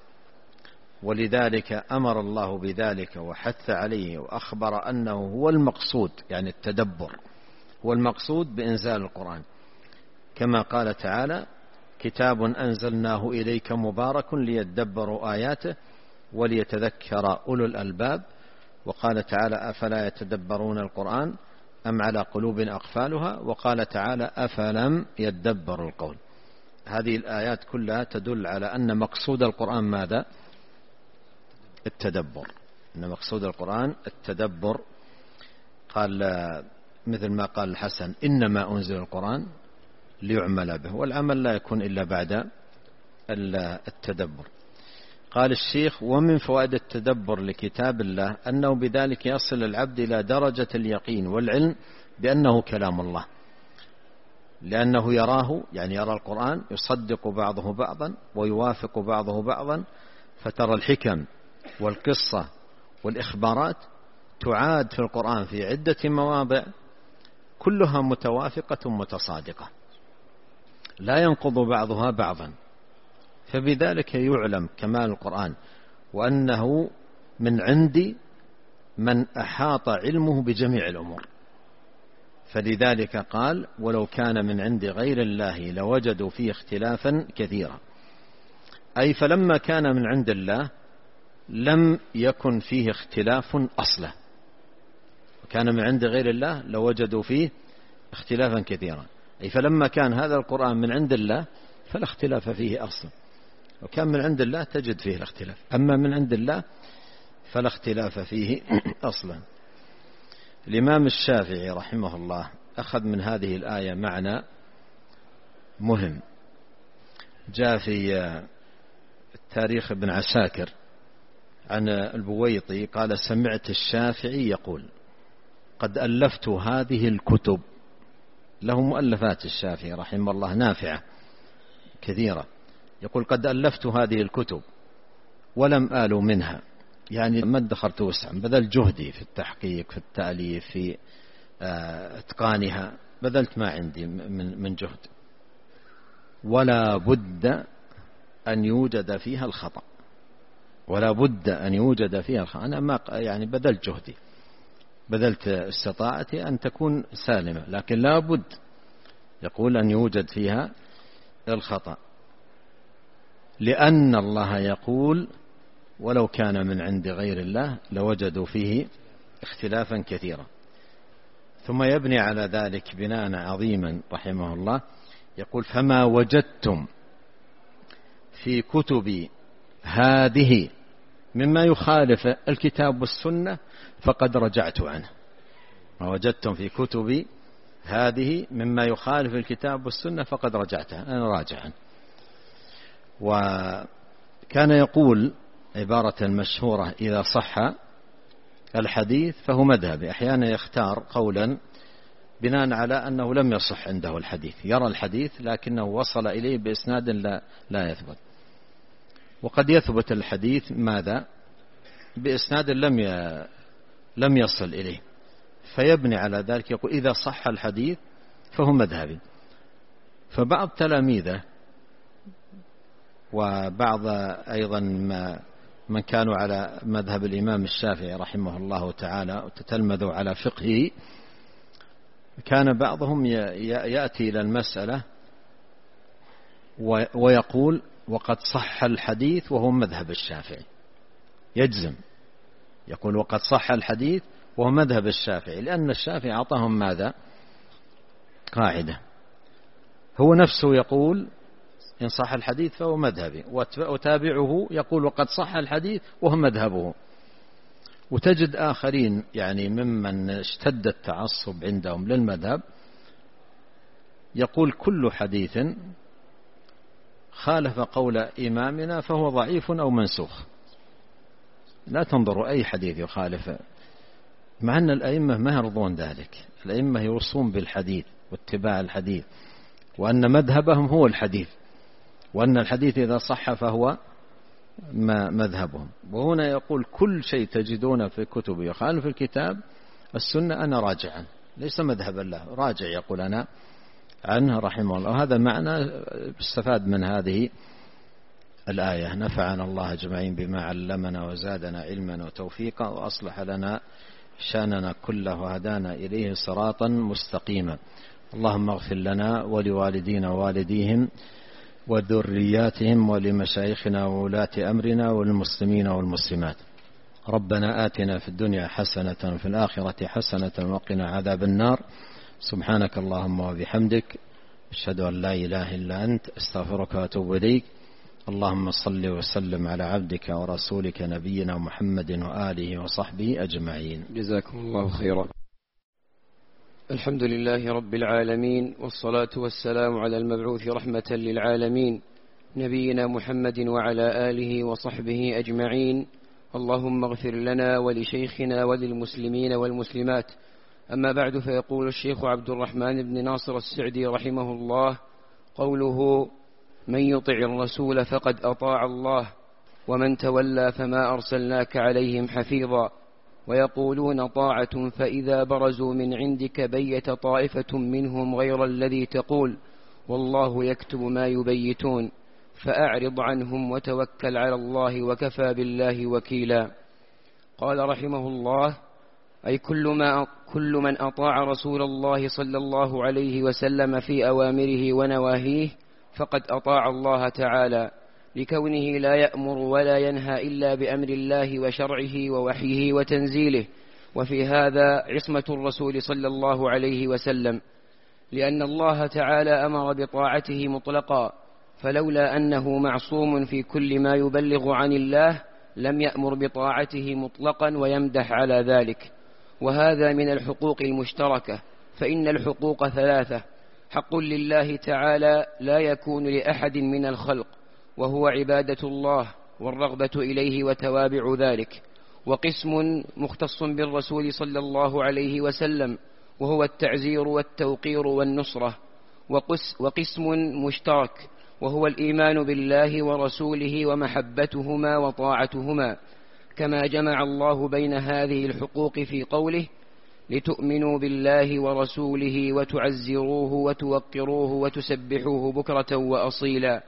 ولذلك أمر الله بذلك وحث عليه وأخبر أنه هو المقصود، يعني التدبر هو المقصود بإنزال القرآن، كما قال تعالى: كتاب أنزلناه إليك مبارك ليدبروا آياته وليتذكر أولو الألباب. وقال تعالى: أفلا يتدبرون القرآن أم على قلوب أقفالها. وقال تعالى: أفلم يدبروا القول. هذه الآيات كلها تدل على أن مقصود القرآن ماذا؟ التدبر، أن مقصود القرآن التدبر. قال مثل ما قال الحسن: إنما أنزل القرآن ليعمل به، والعمل لا يكون إلا بعد التدبر. قال الشيخ: ومن فوائد التدبر لكتاب الله أنه بذلك يصل العبد إلى درجة اليقين والعلم بأنه كلام الله، لأنه يراه، يعني يرى القرآن يصدق بعضه بعضا ويوافق بعضه بعضا، فترى الحكم والقصة والإخبارات تعاد في القرآن في عدة مواضع كلها متوافقة متصادقة، لا ينقض بعضها بعضا. فبذلك يعلم كمال القرآن وأنه من عند من أحاط علمه بجميع الأمور. فلذلك قال: ولو كان من عند غير الله لوجدوا فيه اختلافا كثيرا، أي فلما كان من عند الله لم يكن فيه اختلاف أصلا، وكان من عند غير الله لوجدوا فيه اختلافا كثيرا، أي فلما كان هذا القرآن من عند الله فلا اختلاف فيه أصلا، وكان من عند الله تجد فيه الاختلاف، أما من عند الله فلا اختلاف فيه أصلا. الإمام الشافعي رحمه الله أخذ من هذه الآية معنى مهم. جاء في التاريخ ابن عساكر عن البويطي قال: سمعت الشافعي يقول: قد ألفت هذه الكتب. له مؤلفات الشافعي رحمه الله نافعة كثيرة. يقول: قد ألفت هذه الكتب ولم آل منها، يعني ما ادخرت وسعا، بذل جهدي في التحقيق في التأليف في اتقانها، بذلت ما عندي من من جهد، ولا بد أن يوجد فيها الخطأ، ولا بد أن يوجد فيها الخطأ. أنا ما يعني بذلت جهدي، بذلت استطاعتي أن تكون سالمة، لكن لا بد يقول أن يوجد فيها الخطأ، لأن الله يقول ولو كان من عند غير الله لوجدوا فيه اختلافا كثيرا. ثم يبني على ذلك بناء عظيما رحمه الله، يقول فما وجدتم في كتب هذه مما يخالف الكتاب والسنة فقد رجعت عنه. ما وجدتم في كتب هذه مما يخالف الكتاب والسنة فقد رجعت عنه، أنا راجع عنه. وكان يقول عبارة مشهورة إذا صح الحديث فهو مذهبي. أحيانا يختار قولا بناء على أنه لم يصح عنده الحديث، يرى الحديث لكنه وصل إليه بإسناد لا, لا يثبت. وقد يثبت الحديث ماذا بإسناد لم لم يصل إليه، فيبني على ذلك يقول إذا صح الحديث فهو مذهبي. فبعض تلاميذه وبعض أيضا ما من كانوا على مذهب الإمام الشافعي رحمه الله تعالى وتتلمذوا على فقهه، كان بعضهم يأتي إلى المسألة ويقول وقد صح الحديث وهو مذهب الشافعي، يجزم يقول وقد صح الحديث وهو مذهب الشافعي، لأن الشافعي أعطاهم ماذا؟ قاعدة. هو نفسه يقول إن صح الحديث فهو مذهبي، وتابعه يقول وقد صح الحديث وهو مذهبه. وتجد آخرين يعني ممن اشتد التعصب عندهم للمذهب يقول كل حديث خالف قول إمامنا فهو ضعيف أو منسوخ. لا تنظروا أي حديث يخالف، مع أن الأئمة ما يرضون ذلك. الأئمة يوصون بالحديث واتباع الحديث، وأن مذهبهم هو الحديث، وأن الحديث إذا صح فهو ما مذهبهم. وهنا يقول كل شيء تجدون في كتب يخالف الكتاب السنة أنا راجع عنه، ليس مذهبا له، راجع يقول أنا عنه رحمه الله. وهذا معنى استفاد من هذه الآية. نفعنا الله أجمعين بما علمنا وزادنا علما وتوفيقا وأصلح لنا شأننا كله وهدانا إليه صراطا مستقيما. اللهم اغفر لنا ولوالدينا ووالديهم وذرياتهم ولمشايخنا وولاة أمرنا والمسلمين والمسلمات. ربنا آتنا في الدنيا حسنة وفي الآخرة حسنة وقنا عذاب النار. سبحانك اللهم وبحمدك أشهد أن لا إله إلا أنت أستغفرك وأتوب إليك. اللهم صل وسلم على عبدك ورسولك نبينا محمد وآله وصحبه أجمعين. جزاكم الله خيرا. الحمد لله رب العالمين، والصلاة والسلام على المبعوث رحمة للعالمين نبينا محمد وعلى آله وصحبه أجمعين. اللهم اغفر لنا ولشيخنا وللمسلمين والمسلمات. أما بعد، فيقول الشيخ عبد الرحمن بن ناصر السعدي رحمه الله: قوله من يطع الرسول فقد أطاع الله ومن تولى فما أرسلناك عليهم حفيظا. ويقولون طاعة فإذا برزوا من عندك بيت طائفة منهم غير الذي تقول والله يكتب ما يبيتون فأعرض عنهم وتوكل على الله وكفى بالله وكيلا. قال رحمه الله: أي كل, ما كل من أطاع رسول الله صلى الله عليه وسلم في أوامره ونواهيه فقد أطاع الله تعالى، لكونه لا يأمر ولا ينهى إلا بأمر الله وشرعه ووحيه وتنزيله. وفي هذا عصمة الرسول صلى الله عليه وسلم، لأن الله تعالى أمر بطاعته مطلقا، فلولا أنه معصوم في كل ما يبلغ عن الله لم يأمر بطاعته مطلقا ويمدح على ذلك. وهذا من الحقوق المشتركة، فإن الحقوق ثلاثة: حق لله تعالى لا يكون لأحد من الخلق وهو عبادة الله والرغبة إليه وتوابع ذلك، وقسم مختص بالرسول صلى الله عليه وسلم وهو التعزير والتوقير والنصرة، وقسم مشترك وهو الإيمان بالله ورسوله ومحبتهما وطاعتهما، كما جمع الله بين هذه الحقوق في قوله: لتؤمنوا بالله ورسوله وتعزروه وتوقروه وتسبحوه بكرة وأصيلا.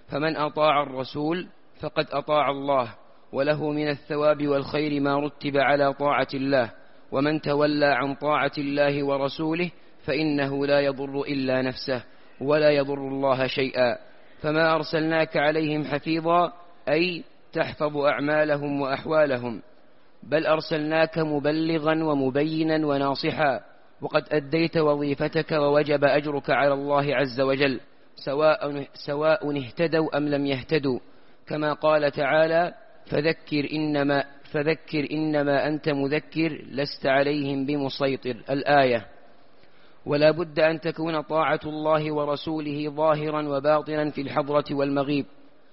فمن أطاع الرسول فقد أطاع الله، وله من الثواب والخير ما رتب على طاعة الله، ومن تولى عن طاعة الله ورسوله فإنه لا يضر إلا نفسه ولا يضر الله شيئا. فما أرسلناك عليهم حفيظا أي تحفظ أعمالهم وأحوالهم، بل أرسلناك مبلغا ومبينا وناصحا، وقد أديت وظيفتك ووجب أجرك على الله عز وجل، سواء, سواء اهتدوا أم لم يهتدوا، كما قال تعالى: فذكر إنما, فذكر إنما أنت مذكر لست عليهم بمسيطر، الآية. ولا بد أن تكون طاعة الله ورسوله ظاهرا وباطنا في الحضرة والمغيب.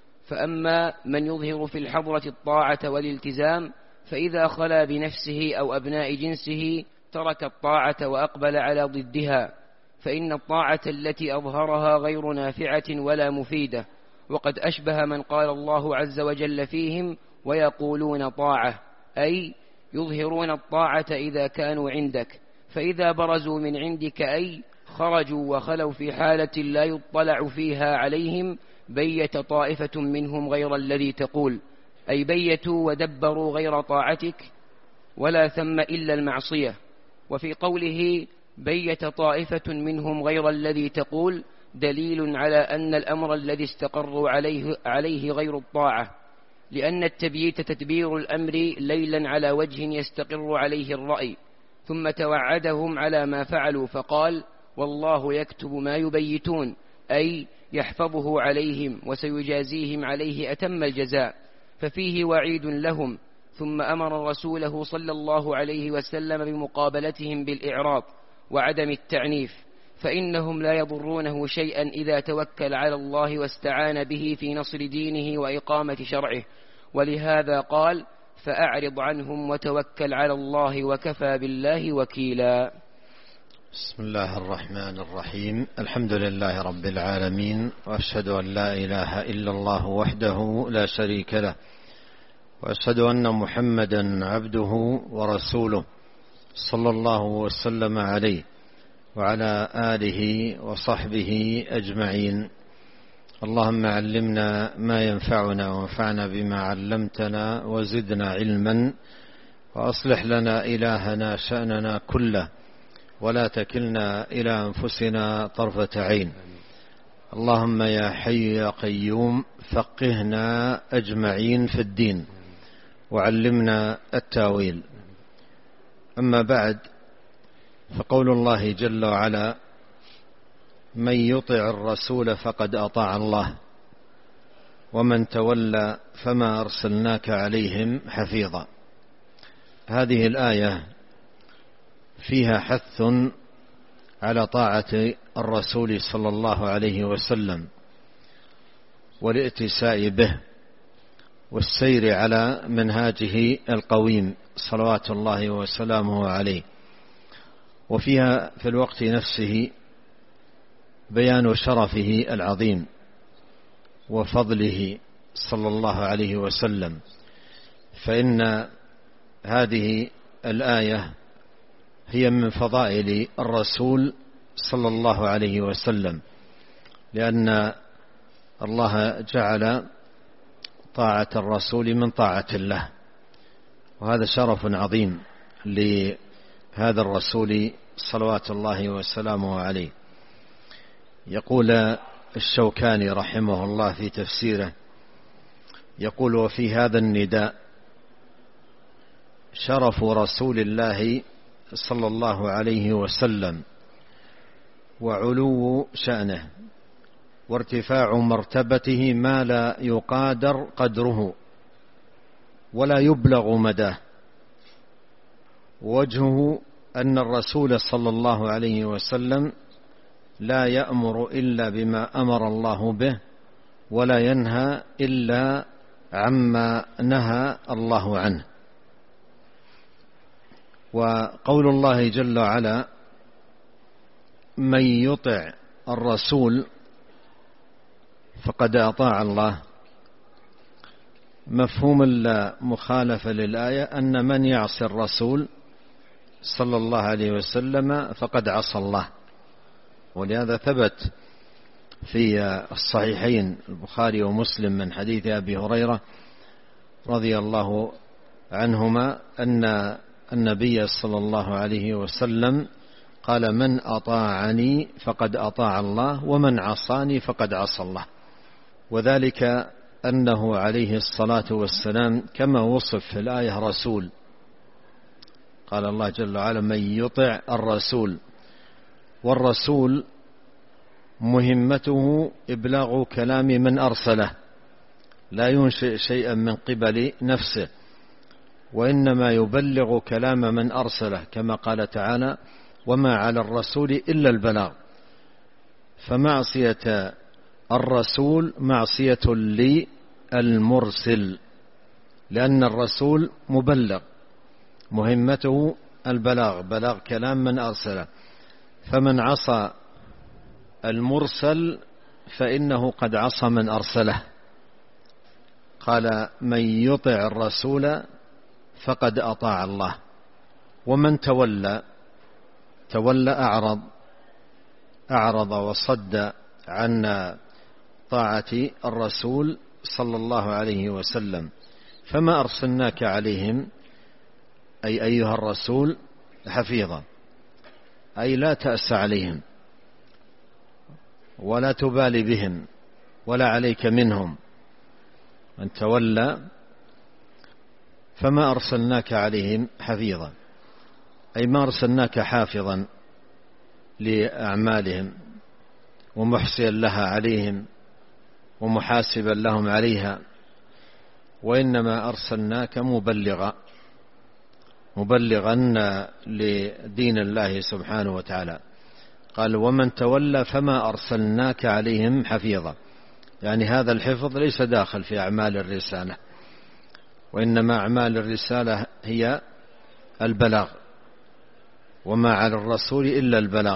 فأما من يظهر في الحضرة الطاعة والالتزام فإذا خلا بنفسه أو أبناء جنسه ترك الطاعة وأقبل على ضدها، فإن الطاعة التي أظهرها غير نافعة ولا مفيدة، وقد أشبه من قال الله عز وجل فيهم: ويقولون طاعة، أي يظهرون الطاعة إذا كانوا عندك، فإذا برزوا من عندك أي خرجوا وخلوا في حالة لا يطلع فيها عليهم بيت طائفة منهم غير الذي تقول، أي بيتوا ودبروا غير طاعتك، ولا ثم إلا المعصية. وفي قوله بيت طائفة منهم غير الذي تقول دليل على أن الأمر الذي استقروا عليه, عليه غير الطاعة، لأن التبييت تدبير الأمر ليلا على وجه يستقر عليه الرأي، ثم توعدهم على ما فعلوا فقال: والله يكتب ما يبيتون، أي يحفظه عليهم وسيجازيهم عليه أتم الجزاء، ففيه وعيد لهم. ثم أمر رسوله صلى الله عليه وسلم بمقابلتهم بالإعراض وعدم التعنيف، فإنهم لا يضرونه شيئا إذا توكل على الله واستعان به في نصر دينه وإقامة شرعه، ولهذا قال: فأعرض عنهم وتوكل على الله وكفى بالله وكيلا. بسم الله الرحمن الرحيم. الحمد لله رب العالمين، وأشهد أن لا إله إلا الله وحده لا شريك له، وأشهد أن محمدا عبده ورسوله صلى الله وسلم عليه وعلى آله وصحبه أجمعين. اللهم علمنا ما ينفعنا وانفعنا بما علمتنا وزدنا علما، وأصلح لنا إلهنا شأننا كله، ولا تكلنا إلى أنفسنا طرفة عين. اللهم يا حي يا قيوم فقهنا أجمعين في الدين وعلمنا التاويل. أما بعد، فقول الله جل وعلا: من يطع الرسول فقد أطاع الله، ومن تولى فما أرسلناك عليهم حفيظا. هذه الآية فيها حث على طاعة الرسول صلى الله عليه وسلم والائتساء به والسير على منهاجه القويم صلوات الله وسلامه عليه، وفيها في الوقت نفسه بيان شرفه العظيم وفضله صلى الله عليه وسلم، فإن هذه الآية هي من فضائل الرسول صلى الله عليه وسلم، لأن الله جعل طاعة الرسول من طاعة الله، وهذا شرف عظيم لهذا الرسول صلوات الله وسلامه عليه. يقول الشوكاني رحمه الله في تفسيره، يقول: وفي هذا النداء شرف رسول الله صلى الله عليه وسلم وعلو شأنه وارتفاع مرتبته ما لا يقادر قدره ولا يبلغ مداه. وجهه أن الرسول صلى الله عليه وسلم لا يأمر إلا بما أمر الله به، ولا ينهى إلا عما نهى الله عنه. وقول الله جل وعلا: من يطع الرسول فقد أطاع الله، مفهوم المخالفة للآية أن من يعصي الرسول صلى الله عليه وسلم فقد عصى الله. ولهذا ثبت في الصحيحين البخاري ومسلم من حديث أبي هريرة رضي الله عنهما أن النبي صلى الله عليه وسلم قال: من أطاعني فقد أطاع الله، ومن عصاني فقد عصى الله. وذلك أنه عليه الصلاة والسلام كما وصف في الآية رسول. قال الله جل وعلا: من يطع الرسول. والرسول مهمته إبلاغ كلام من أرسله، لا ينشئ شيئا من قبل نفسه، وإنما يبلغ كلام من أرسله، كما قال تعالى: وما على الرسول إلا البلاغ. فمعصية الرسول معصية للمرسل، لأن الرسول مبلغ، مهمته البلاغ، بلاغ كلام من أرسله. فمن عصى المرسل فإنه قد عصى من أرسله. قال: من يطع الرسول فقد أطاع الله، ومن تولى تولى أعرض أعرض وصد عن طاعة الرسول صلى الله عليه وسلم. فما أرسلناك عليهم، أي أيها الرسول، حفيظا، أي لا تأس عليهم ولا تبالي بهم ولا عليك منهم. من تولى فما أرسلناك عليهم حفيظا، أي ما أرسلناك حافظا لأعمالهم ومحصيا لها عليهم ومحاسبا لهم عليها، وإنما أرسلناك مبلغا مبلغا لدين الله سبحانه وتعالى. قال: ومن تولى فما أرسلناك عليهم حفيظا، يعني هذا الحفظ ليس داخل في أعمال الرسالة، وإنما أعمال الرسالة هي البلاغ، وما على الرسول إلا البلاغ.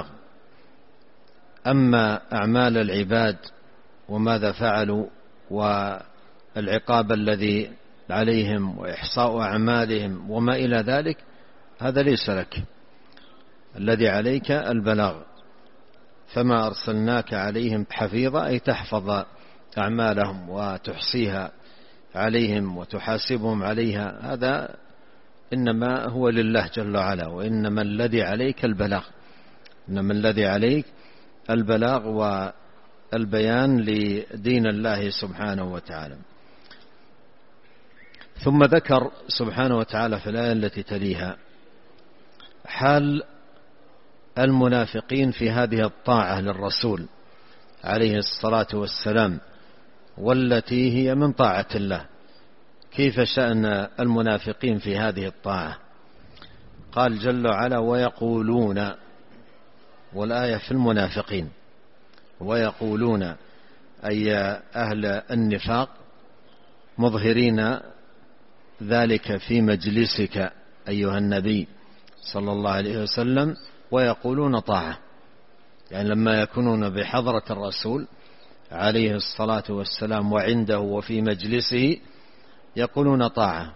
أما أعمال العباد وماذا فعلوا والعقاب الذي عليهم وإحصاء أعمالهم وما إلى ذلك، هذا ليس لك، الذي عليك البلاغ. فما أرسلناك عليهم حفيظا، أي تحفظ أعمالهم وتحصيها عليهم وتحاسبهم عليها، هذا إنما هو لله جل وعلا، وإنما الذي عليك البلاغ، إنما الذي عليك البلاغ والبيان لدين الله سبحانه وتعالى. ثم ذكر سبحانه وتعالى في الآية التي تليها حال المنافقين في هذه الطاعة للرسول عليه الصلاة والسلام، والتي هي من طاعة الله. كيف شأن المنافقين في هذه الطاعة؟ قال جل وعلا: ويقولون، والآية في المنافقين، ويقولون أي أهل النفاق مظهرين ذلك في مجلسك أيها النبي صلى الله عليه وسلم، ويقولون طاعة، يعني لما يكونون بحضرة الرسول عليه الصلاة والسلام وعنده وفي مجلسه يقولون طاعة،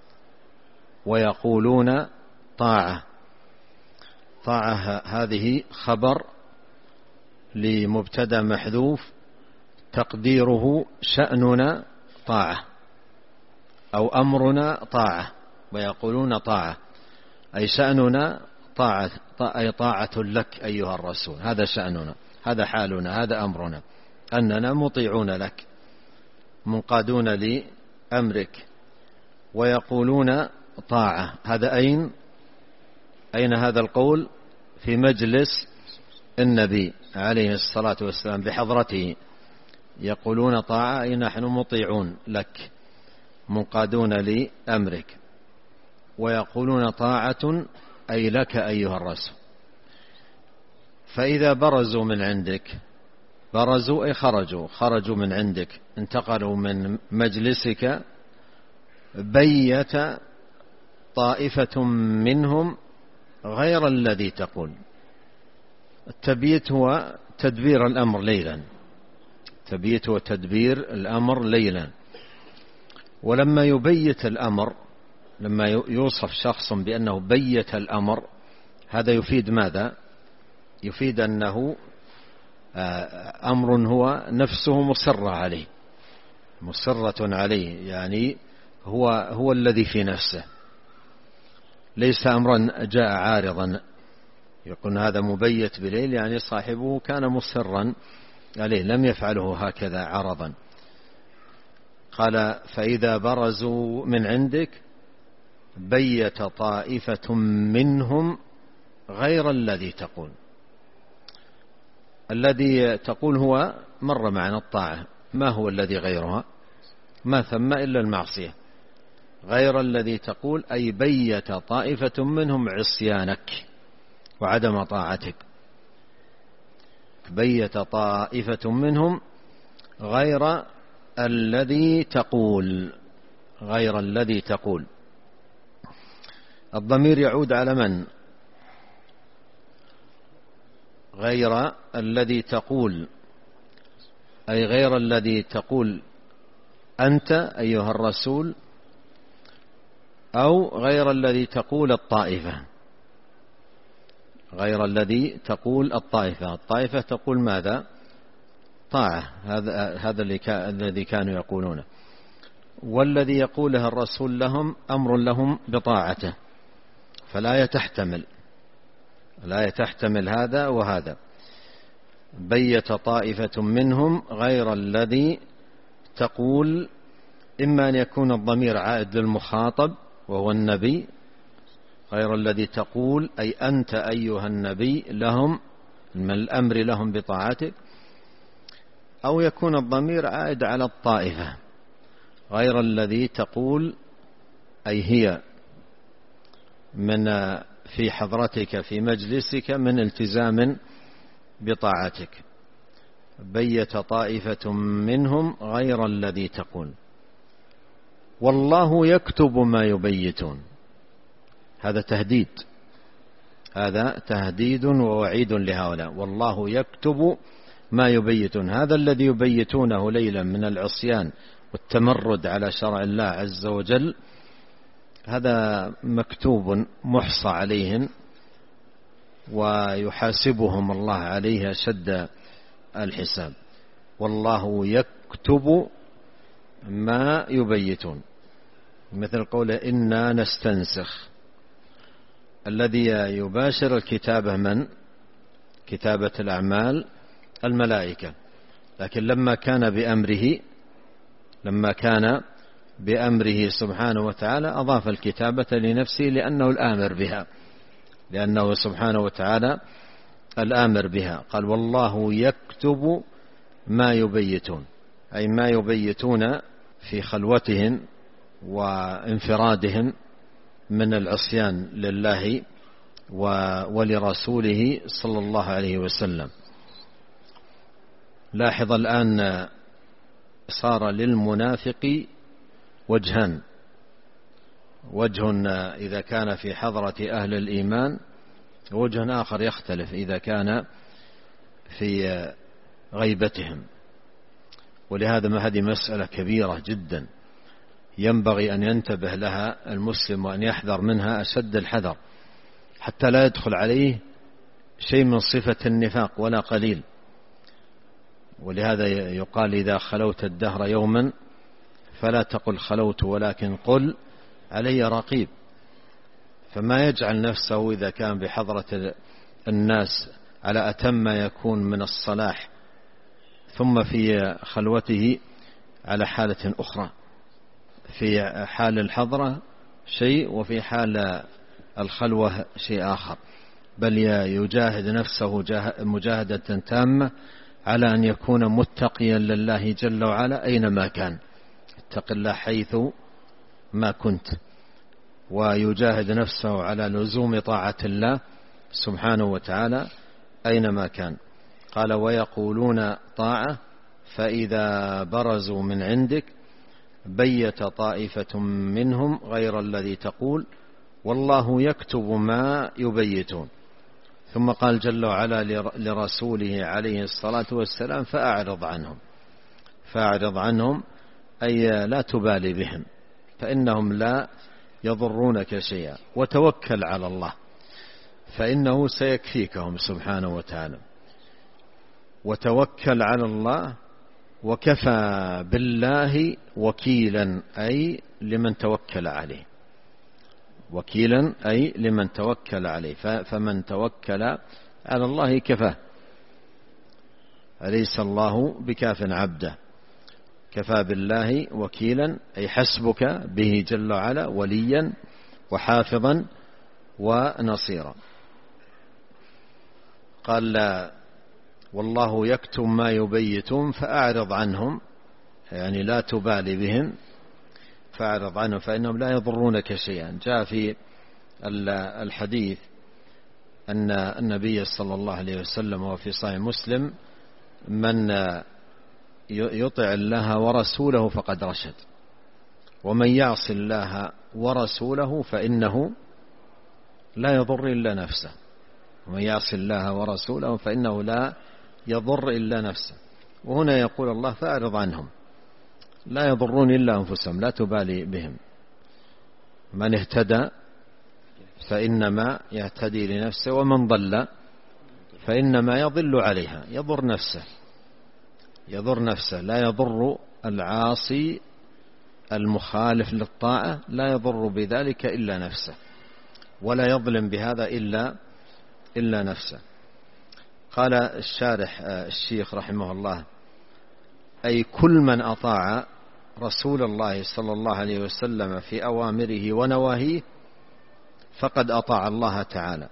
ويقولون طاعة. طاعة هذه خبر لمبتدأ محذوف تقديره شأننا طاعة أو أمرنا طاعة. ويقولون طاعة أي شأننا طاعة، أي طاعة لك أيها الرسول، هذا شأننا، هذا حالنا، هذا أمرنا، أننا مطيعون لك منقادون لأمرك. ويقولون طاعة، هذا أين أين هذا القول؟ في مجلس النبي عليه الصلاة والسلام بحضرته، يقولون طاعة أي نحن مطيعون لك منقادون لأمرك. ويقولون طاعة أي لك أيها الرسول. فإذا برزوا من عندك، برزوا أي خرجوا خرجوا من عندك، انتقلوا من مجلسك، بيت طائفة منهم غير الذي تقول. التبييت هو تدبير الأمر ليلا، التبييت هو تدبير الأمر ليلا. ولما يبيت الأمر، لما يوصف شخص بأنه بيت الأمر، هذا يفيد ماذا؟ يفيد أنه أمر هو نفسه مصرة عليه، مصرة عليه، يعني هو هو الذي في نفسه، ليس أمرا جاء عارضا يقول هذا مبيت بليل، يعني صاحبه كان مصرا عليه لم يفعله هكذا عرضا. قال فإذا برزوا من عندك بيت طائفة منهم غير الذي تقول. الذي تقول هو مر معنا الطاعة، ما هو الذي غيرها؟ ما ثم إلا المعصية. غير الذي تقول أي بيت طائفة منهم عصيانك وعدم طاعتك. بيت طائفة منهم غير الذي تقول. غير الذي تقول الضمير يعود على من؟ غير الذي تقول أي غير الذي تقول أنت أيها الرسول، أو غير الذي تقول الطائفة. غير الذي تقول الطائفة. الطائفة تقول ماذا؟ طاعة. هذا هذا الذي كانوا يقولونه. والذي يقوله الرسول لهم أمر لهم بطاعته، فلا يتحتمل لا يتحتمل هذا وهذا. بيت طائفة منهم غير الذي تقول، إما أن يكون الضمير عائد للمخاطب وهو النبي، غير الذي تقول أي أنت أيها النبي لهم من الأمر لهم بطاعتك، أو يكون الضمير عائد على الطائفة، غير الذي تقول أي هي من في حضرتك في مجلسك من التزام بطاعتك. بيت طائفة منهم غير الذي تقول والله يكتب ما يبيتون. هذا تهديد، هذا تهديد ووعيد لهؤلاء. والله يكتب ما يبيتون، هذا الذي يبيتونه ليلا من العصيان والتمرد على شرع الله عز وجل، هذا مكتوب محصى عليهم ويحاسبهم الله عليه أشد الحساب. والله يكتب ما يبيتون، مثل قوله إنا نستنسخ. الذي يباشر الكتابة من؟ كتابة الأعمال الملائكة، لكن لما كان بأمره لما كان بأمره سبحانه وتعالى أضاف الكتابة لنفسه لأنه الآمر بها، لأنه سبحانه وتعالى الآمر بها. قال والله يكتب ما يبيتون، أي ما يبيتون في خلوتهم وانفرادهم من العصيان لله ولرسوله صلى الله عليه وسلم. لاحظ الآن صار للمنافق وجهان، وجه إذا كان في حضرة أهل الإيمان، وجه آخر يختلف إذا كان في غيبتهم. ولهذا ما هذه مسألة كبيرة جدا ينبغي أن ينتبه لها المسلم وأن يحذر منها أشد الحذر، حتى لا يدخل عليه شيء من صفة النفاق ولا قليل. ولهذا يقال إذا خلوت الدهر يوما فلا تقل خلوت، ولكن قل علي رقيب. فما يجعل نفسه إذا كان بحضرة الناس على أتم ما يكون من الصلاح، ثم في خلوته على حالة أخرى، في حال الحضرة شيء وفي حال الخلوة شيء آخر، بل يجاهد نفسه مجاهدة تامة على أن يكون متقيا لله جل وعلا أينما كان. اتق الله حيث ما كنت، ويجاهد نفسه على لزوم طاعة الله سبحانه وتعالى أينما كان. قال ويقولون طاعة فإذا برزوا من عندك بيت طائفة منهم غير الذي تقول والله يكتب ما يبيتون. ثم قال جل وعلا لرسوله عليه الصلاة والسلام فأعرض عنهم. فأعرض عنهم أي لا تبالي بهم، فإنهم لا يضرونك شيئا، وتوكل على الله فإنه سيكفيكهم سبحانه وتعالى. وتوكل على الله وكفى بالله وكيلا أي لمن توكل عليه، وكيلا أي لمن توكل عليه، فمن توكل على الله كفاه، أليس الله بكاف عبده. كفى بالله وكيلا أي حسبك به جل وعلا وليا وحافظا ونصيرا. قال لا والله يكتم ما يبيتون فأعرض عنهم، يعني لا تبالي بهم، فأعرض عنهم فإنهم لا يضرونك شيئا. جاء في الحديث أن النبي صلى الله عليه وسلم وفي صحيح مسلم من يطع الله ورسوله فقد رشد، ومن يعص الله ورسوله فإنه لا يضر إلا نفسه، ومن يعص الله ورسوله فإنه لا يضر إلا نفسه. وهنا يقول الله فأعرض عنهم، لا يضرون إلا أنفسهم، لا تبالي بهم. من اهتدى فإنما يهتدي لنفسه، ومن ضل فإنما يضل عليها، يضر نفسه، يضر نفسه، لا يضر العاصي المخالف للطاعة، لا يضر بذلك إلا نفسه، ولا يظلم بهذا إلا إلا نفسه. قال الشارح الشيخ رحمه الله أي كل من أطاع رسول الله صلى الله عليه وسلم في أوامره ونواهيه فقد أطاع الله تعالى،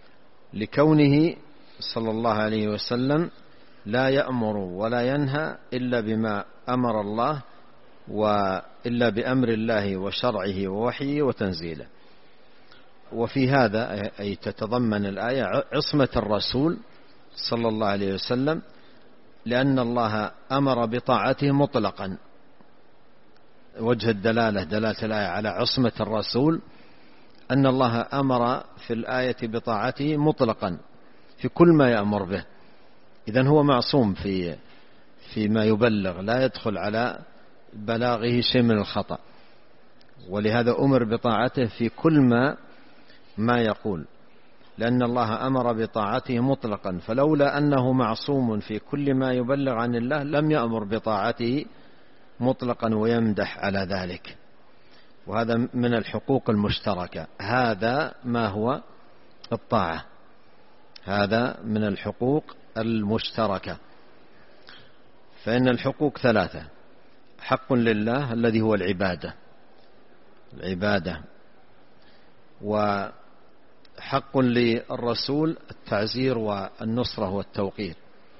لكونه صلى الله عليه وسلم لا يأمر ولا ينهى إلا بما أمر الله، وإلا بأمر الله وشرعه ووحيه وتنزيله. وفي هذا أي تتضمن الآية عصمة الرسول صلى الله عليه وسلم، لأن الله أمر بطاعته مطلقا. وجه الدلالة دلالة الآية على عصمة الرسول أن الله أمر في الآية بطاعته مطلقا في كل ما يأمر به، إذن هو معصوم في فيما يبلغ، لا يدخل على بلاغه شيء من الخطأ، ولهذا أمر بطاعته في كل ما ما يقول، لأن الله أمر بطاعته مطلقا. فلولا أنه معصوم في كل ما يبلغ عن الله لم يأمر بطاعته مطلقا ويمدح على ذلك. وهذا من الحقوق المشتركة، هذا ما هو الطاعة، هذا من الحقوق المشتركة. فإن الحقوق ثلاثة: حق لله الذي هو العبادة العبادة وحق للرسول التعزير والنصرة والتوقير،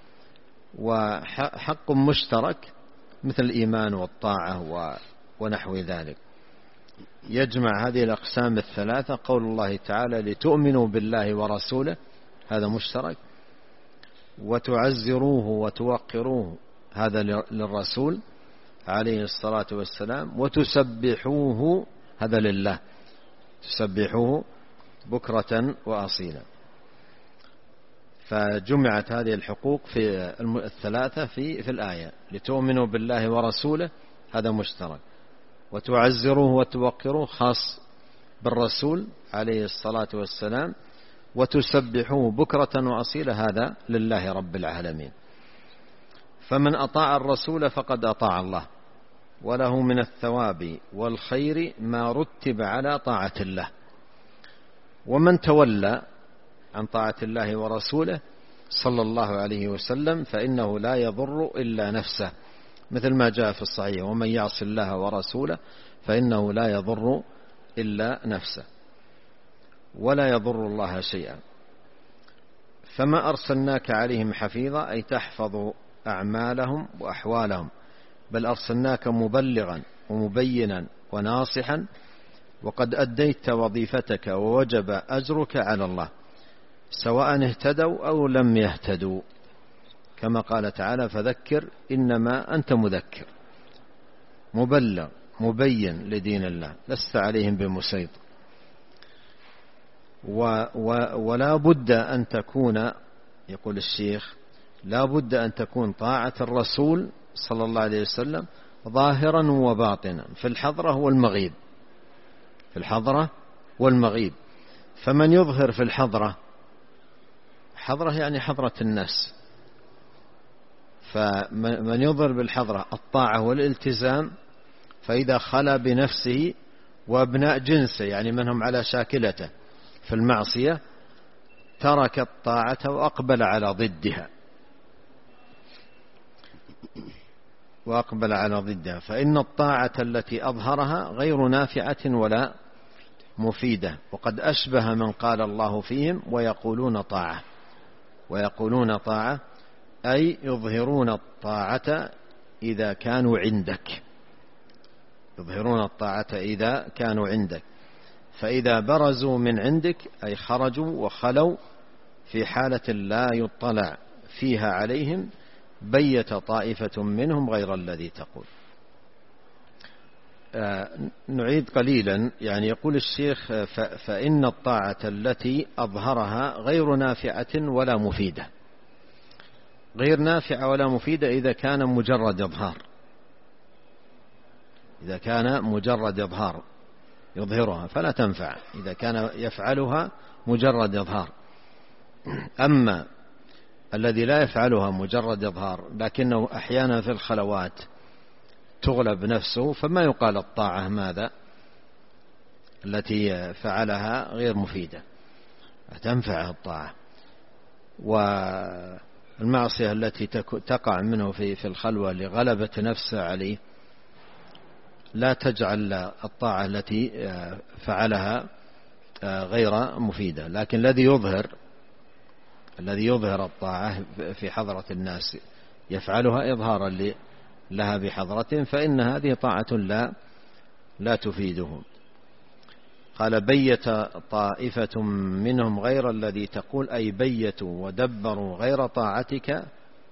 وحق مشترك مثل الإيمان والطاعة ونحو ذلك. يجمع هذه الأقسام الثلاثة قول الله تعالى لتؤمنوا بالله ورسوله، هذا مشترك، وتعزروه وتوقروه، هذا للرسول عليه الصلاة والسلام، وتسبحوه، هذا لله، تسبحوه بكرة وأصيلا. فجمعت هذه الحقوق في الثلاثة في في الآية: لتؤمنوا بالله ورسوله، هذا مشترك، وتعزروه وتوقروه خاص بالرسول عليه الصلاة والسلام، وتسبحوه بكرة وأصيلا، هذا لله رب العالمين. فمن أطاع الرسول فقد أطاع الله، وله من الثواب والخير ما رتب على طاعة الله. ومن تولى عن طاعة الله ورسوله صلى الله عليه وسلم فإنه لا يضر إلا نفسه، مثل ما جاء في الصحيح: ومن يعص الله ورسوله فإنه لا يضر إلا نفسه ولا يضر الله شيئا. فما أرسلناك عليهم حفيظا أي تحفظ أعمالهم وأحوالهم، بل أرسلناك مبلغا ومبينا وناصحا، وقد أديت وظيفتك ووجب أجرك على الله، سواء اهتدوا أو لم يهتدوا، كما قال تعالى: فذكر إنما أنت مذكر، مبلغ مبين لدين الله، لست عليهم بمسيطر. و و ولا بد أن تكون، يقول الشيخ، لا بد أن تكون طاعة الرسول صلى الله عليه وسلم ظاهرا وباطنا، في الحضرة والمغيب، في الحضرة والمغيب. فمن يظهر في الحضرة، حضرة يعني حضرة الناس، فمن يظهر بالحضرة الطاعة والالتزام، فإذا خلا بنفسه وابناء جنسه يعني منهم على شاكلته في المعصية ترك الطاعة وأقبل على ضدها وأقبل على ضدها فإن الطاعة التي أظهرها غير نافعة ولا مفيدة. وقد أشبه من قال الله فيهم ويقولون طاعة، ويقولون طاعة أي يظهرون الطاعة إذا كانوا عندك، يظهرون الطاعة إذا كانوا عندك، فإذا برزوا من عندك أي خرجوا وخلوا في حالة لا يطلع فيها عليهم بيت طائفة منهم غير الذي تقول. آه نعيد قليلا، يعني يقول الشيخ فإن الطاعة التي أظهرها غير نافعة ولا مفيدة. غير نافعة ولا مفيدة إذا كان مجرد إظهار، إذا كان مجرد إظهار يظهرها فلا تنفع، إذا كان يفعلها مجرد إظهار. أما الذي لا يفعلها مجرد إظهار لكنه أحيانا في الخلوات تغلب نفسه، فما يقال الطاعة ماذا التي فعلها غير مفيدة، تنفع الطاعة. والمعصية التي تقع منه في في الخلوة لغلبة نفسه عليه لا تجعل الطاعة التي فعلها غير مفيدة. لكن الذي يظهر الذي يظهر الطاعة في حضرة الناس يفعلها إظهارا لها بحضرة، فإن هذه طاعة لا لا تفيدهم. قال بيت طائفة منهم غير الذي تقول أي بيتوا ودبروا غير طاعتك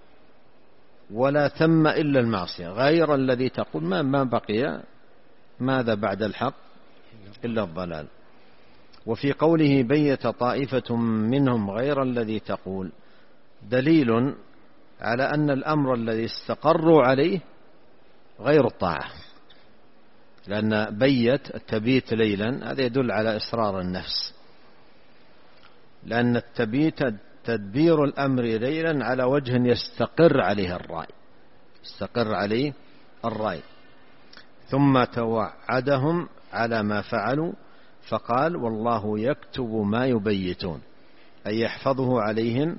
ولا ثم إلا المعصية. غير الذي تقول ما ما بقي ماذا بعد الحق إلا الضلال. وفي قوله بيت طائفة منهم غير الذي تقول دليل على أن الأمر الذي استقروا عليه غير الطاعة، لأن بيت التبيت ليلا هذا يدل على إصرار النفس، لأن التبيت تدبير الأمر ليلا على وجه يستقر عليه الرأي، يستقر عليه الرأي. ثم توعدهم على ما فعلوا فقال والله يكتب ما يبيتون، أي يحفظه عليهم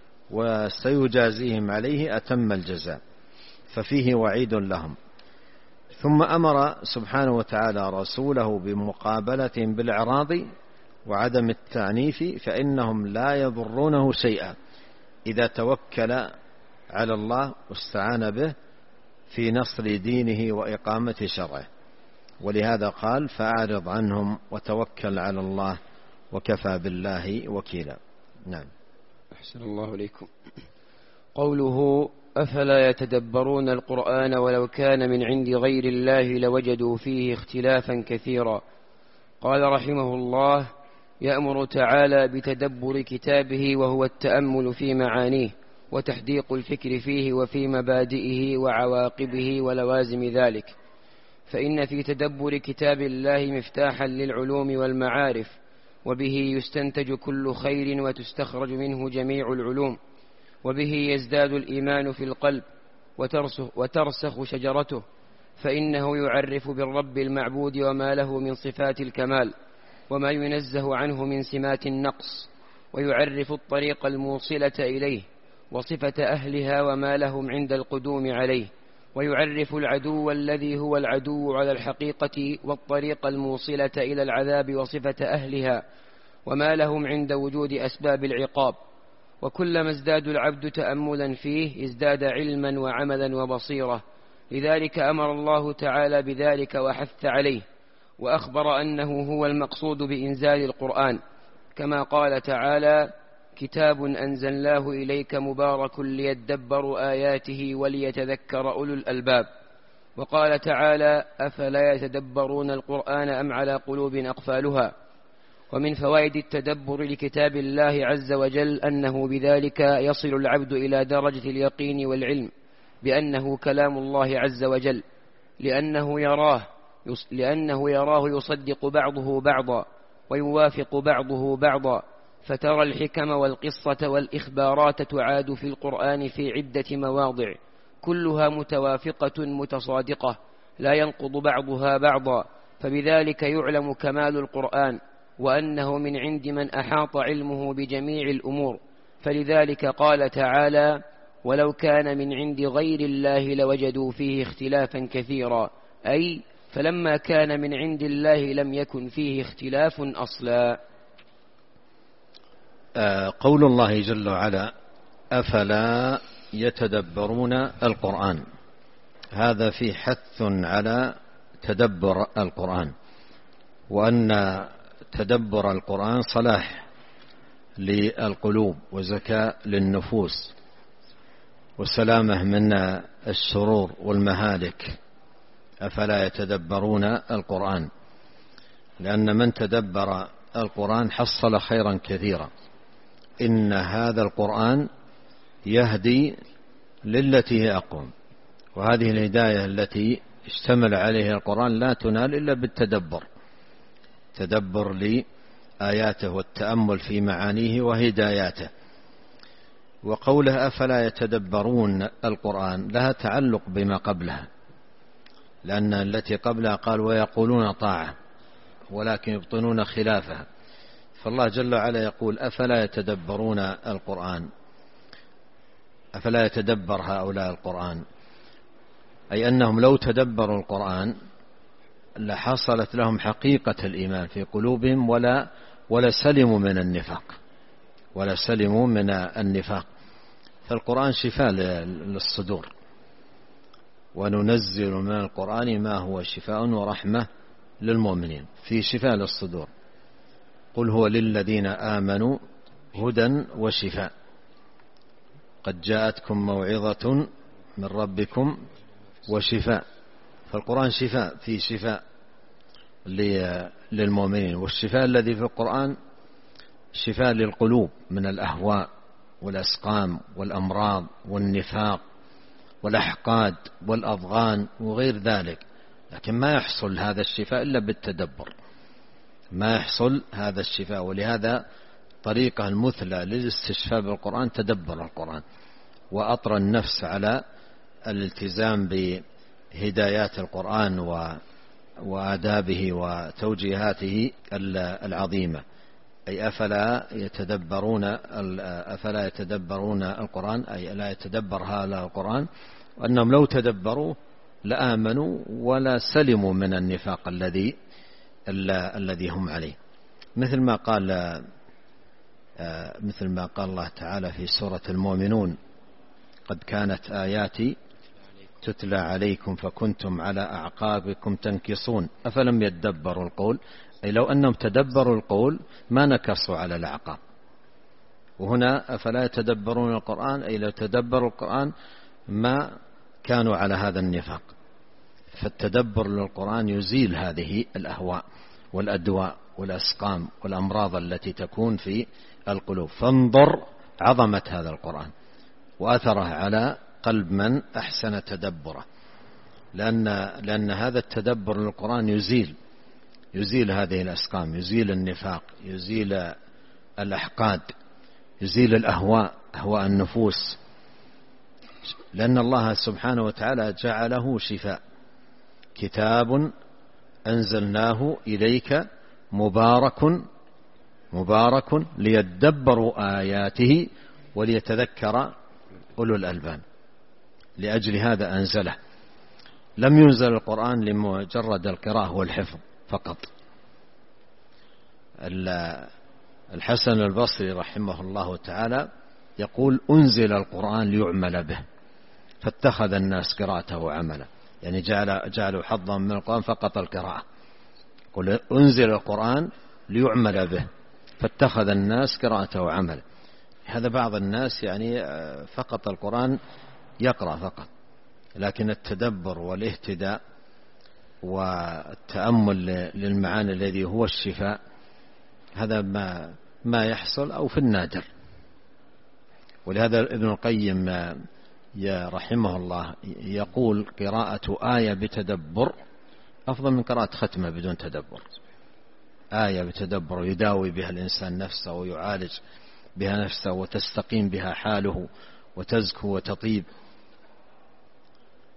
وسيجازيهم عليه أتم الجزاء، ففيه وعيد لهم. ثم أمر سبحانه وتعالى رسوله بمقابلتهم بالإعراض وعدم التعنيف، فإنهم لا يضرونه شيئا إذا توكل على الله واستعان به في نصر دينه وإقامة شرعه. ولهذا قال فأعرض عنهم وتوكل على الله وكفى بالله وكيلا. نعم. أحسن الله إليكم. قوله أفلا يتدبرون القرآن ولو كان من عند غير الله لوجدوا فيه اختلافا كثيرا. قال رحمه الله يأمر تعالى بتدبر كتابه وهو التأمل في معانيه وتحديق الفكر فيه وفي مبادئه وعواقبه ولوازم ذلك، فإن في تدبر كتاب الله مفتاحا للعلوم والمعارف، وبه يستنتج كل خير وتستخرج منه جميع العلوم، وبه يزداد الإيمان في القلب وترسخ, وترسخ شجرته، فإنه يعرف بالرب المعبود وما له من صفات الكمال وما ينزه عنه من سمات النقص، ويعرف الطريق الموصلة إليه وصفة أهلها وما لهم عند القدوم عليه، ويعرف العدو الذي هو العدو على الحقيقة والطريق الموصلة إلى العذاب وصفة أهلها وما لهم عند وجود أسباب العقاب. وكلما ازداد العبد تأملا فيه ازداد علما وعملا وبصيرة، لذلك أمر الله تعالى بذلك وحث عليه، وأخبر أنه هو المقصود بإنزال القرآن، كما قال تعالى كتاب أنزلناه إليك مبارك ليدبروا آياته وليتذكر أولو الألباب. وقال تعالى أفلا يتدبرون القرآن أم على قلوب أقفالها. ومن فوائد التدبر لكتاب الله عز وجل أنه بذلك يصل العبد إلى درجة اليقين والعلم بأنه كلام الله عز وجل، لأنه يراه لأنه يراه يصدق بعضه بعضا ويوافق بعضه بعضا، فترى الحكم والقصة والإخبارات تعاد في القرآن في عدة مواضع، كلها متوافقة متصادقة لا ينقض بعضها بعضا، فبذلك يعلم كمال القرآن وأنه من عند من أحاط علمه بجميع الأمور. فلذلك قال تعالى: ولو كان من عند غير الله لوجدوا فيه اختلافا كثيرا، أي فلما كان من عند الله لم يكن فيه اختلاف أصلا. قول الله جل وعلا: أفلا يتدبرون القرآن، هذا في حث على تدبر القرآن، وأن تدبر القرآن صلاح للقلوب وزكاة للنفوس وسلامة من الشرور والمهالك. أفلا يتدبرون القرآن، لأن من تدبر القرآن حصل خيرا كثيرا. إن هذا القرآن يهدي للتي هي أقوم، وهذه الهداية التي اشتمل عليها القرآن لا تنال إلا بالتدبر، تدبر لآياته والتأمل في معانيه وهداياته. وقوله أفلا يتدبرون القرآن لها تعلق بما قبلها، لأن التي قبلها قال: ويقولون طاعة ولكن يبطنون خلافها. فالله جل وعلا يقول: أفلا يتدبرون القرآن، أفلا يتدبر هؤلاء القرآن، أي أنهم لو تدبروا القرآن لحصلت لهم حقيقة الإيمان في قلوبهم ولا ولا سلموا من النفاق ولا سلموا من النفاق. فالقرآن شفاء للصدور، وننزل من القرآن ما هو شفاء ورحمة للمؤمنين، في شفاء للصدور. قل هو للذين آمنوا هدى وشفاء، قد جاءتكم موعظة من ربكم وشفاء. فالقرآن شفاء، في شفاء للمؤمنين. والشفاء الذي في القرآن شفاء للقلوب من الأهواء والأسقام والأمراض والنفاق والأحقاد والأضغان وغير ذلك. لكن ما يحصل هذا الشفاء إلا بالتدبر، ما يحصل هذا الشفاء. ولهذا طريقة المثلى للاستشفاء بالقرآن تدبر القرآن، وأطر النفس على الالتزام بهدايات القرآن وآدابه وتوجيهاته العظيمة. أي أفلا يتدبرون أفلا يتدبرون القرآن، أي لا يتدبر هذا القرآن، وأنهم لو تدبروا لآمنوا ولا سلموا من النفاق الذي الذي هم عليه. مثل ما قال مثل ما قال الله تعالى في سورة المؤمنون: قد كانت آياتي تتلى عليكم فكنتم على أعقابكم تنكصون أفلم يدبروا القول. أي لو أنهم تدبروا القول ما نكصوا على الأعقاب. وهنا أفلا يتدبرون القرآن، أي لو تدبروا القرآن ما كانوا على هذا النفاق. فالتدبر للقرآن يزيل هذه الأهواء والأدواء والأسقام والأمراض التي تكون في القلوب. فانظر عظمة هذا القرآن وأثره على قلب من أحسن تدبره، لأن, لأن هذا التدبر للقرآن يزيل يزيل هذه الأسقام، يزيل النفاق، يزيل الأحقاد، يزيل الأهواء، أهواء النفوس، لأن الله سبحانه وتعالى جعله شفاء. كتاب أنزلناه إليك مبارك مبارك ليدبروا آياته وليتذكر أولو الألباب. لأجل هذا أنزله. لم ينزل القرآن لمجرد القراءة والحفظ فقط. الحسن البصري رحمه الله تعالى يقول: أنزل القرآن ليعمل به، فاتخذ الناس قراءته عملا. يعني جعل جعلوا حظا من القرآن فقط القراءة. يقول: أنزل القرآن ليعمل به، فاتخذ الناس قراءته عملا. هذا بعض الناس يعني فقط القرآن يقرأ فقط، لكن التدبر والاهتداء والتأمل للمعاني الذي هو الشفاء هذا ما ما يحصل أو في النادر. ولهذا ابن القيم يا رحمه الله يقول: قراءة آية بتدبر أفضل من قراءة ختمة بدون تدبر. آية بتدبر يداوي بها الإنسان نفسه ويعالج بها نفسه وتستقيم بها حاله وتزكو وتطيب.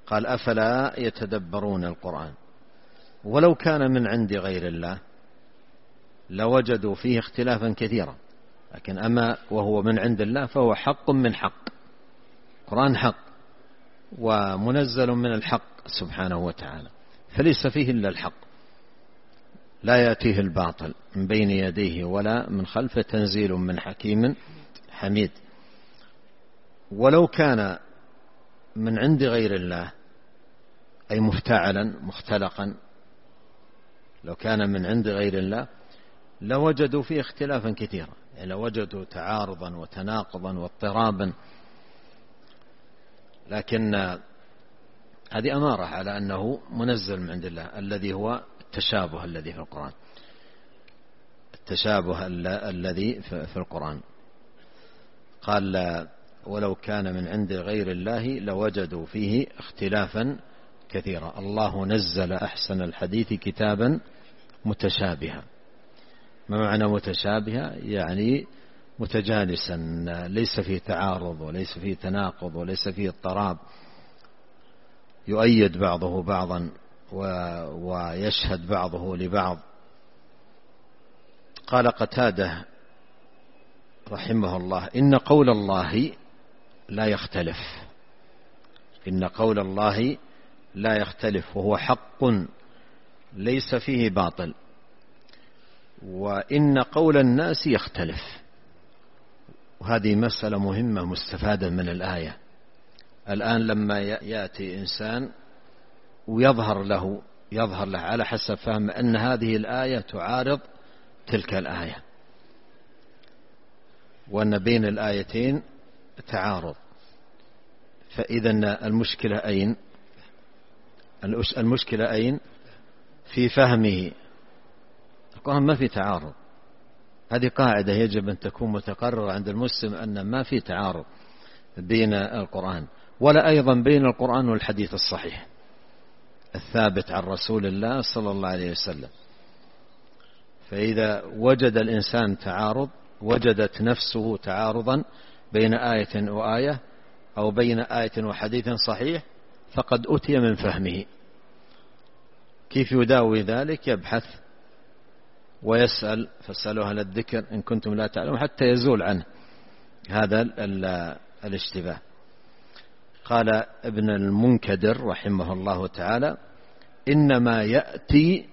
قال أفلا يتدبرون القرآن ولو كان من عند غير الله لوجدوا فيه اختلافا كثيرا، لكن أما وهو من عند الله فهو حق من حق، القرآن حق ومنزل من الحق سبحانه وتعالى، فليس فيه إلا الحق، لا يأتيه الباطل من بين يديه ولا من خلفه، تنزيل من حكيم حميد. ولو كان من عند غير الله أي مفتعلا مختلقا، لو كان من عند غير الله لوجدوا فيه اختلافا كثيرا، يعني لوجدوا تعارضا وتناقضا واضطرابا، لكن هذه أمارة على أنه منزل من عند الله، الذي هو التشابه الذي في القرآن، التشابه الذي في القرآن. قال ولو كان من عند غير الله لوجدوا فيه اختلافا كثيرا. الله نزل أحسن الحديث كتابا متشابها. ما معنى متشابها؟ يعني متجانسا، ليس فيه تعارض وليس فيه تناقض وليس فيه اضطراب، يؤيد بعضه بعضا ويشهد بعضه لبعض. قال قتادة رحمه الله إن قول الله لا يختلف، إن قول الله لا يختلف وهو حق ليس فيه باطل، وإن قول الناس يختلف. وهذه مسألة مهمة مستفادة من الآية. الآن لما يأتي إنسان ويظهر له يظهر له على حسب فهم أن هذه الآية تعارض تلك الآية، وأن بين الآيتين تعارض، فإذا المشكلة أين؟ المشكلة أين؟ في فهمه. القرآن ما في تعارض، هذه قاعدة يجب أن تكون متقررة عند المسلم، أن ما في تعارض بين القرآن ولا أيضا بين القرآن والحديث الصحيح الثابت عن رسول الله صلى الله عليه وسلم. فإذا وجد الإنسان تعارض، وجدت نفسه تعارضا بين آية وآية أو بين آية وحديث صحيح، فقد أتي من فهمه. كيف يداوي ذلك؟ يبحث ويسأل، فاسألوا أهل الذكر إن كنتم لا تعلمون، حتى يزول عنه هذا الاشتباه. قال ابن المنكدر رحمه الله تعالى إنما يأتي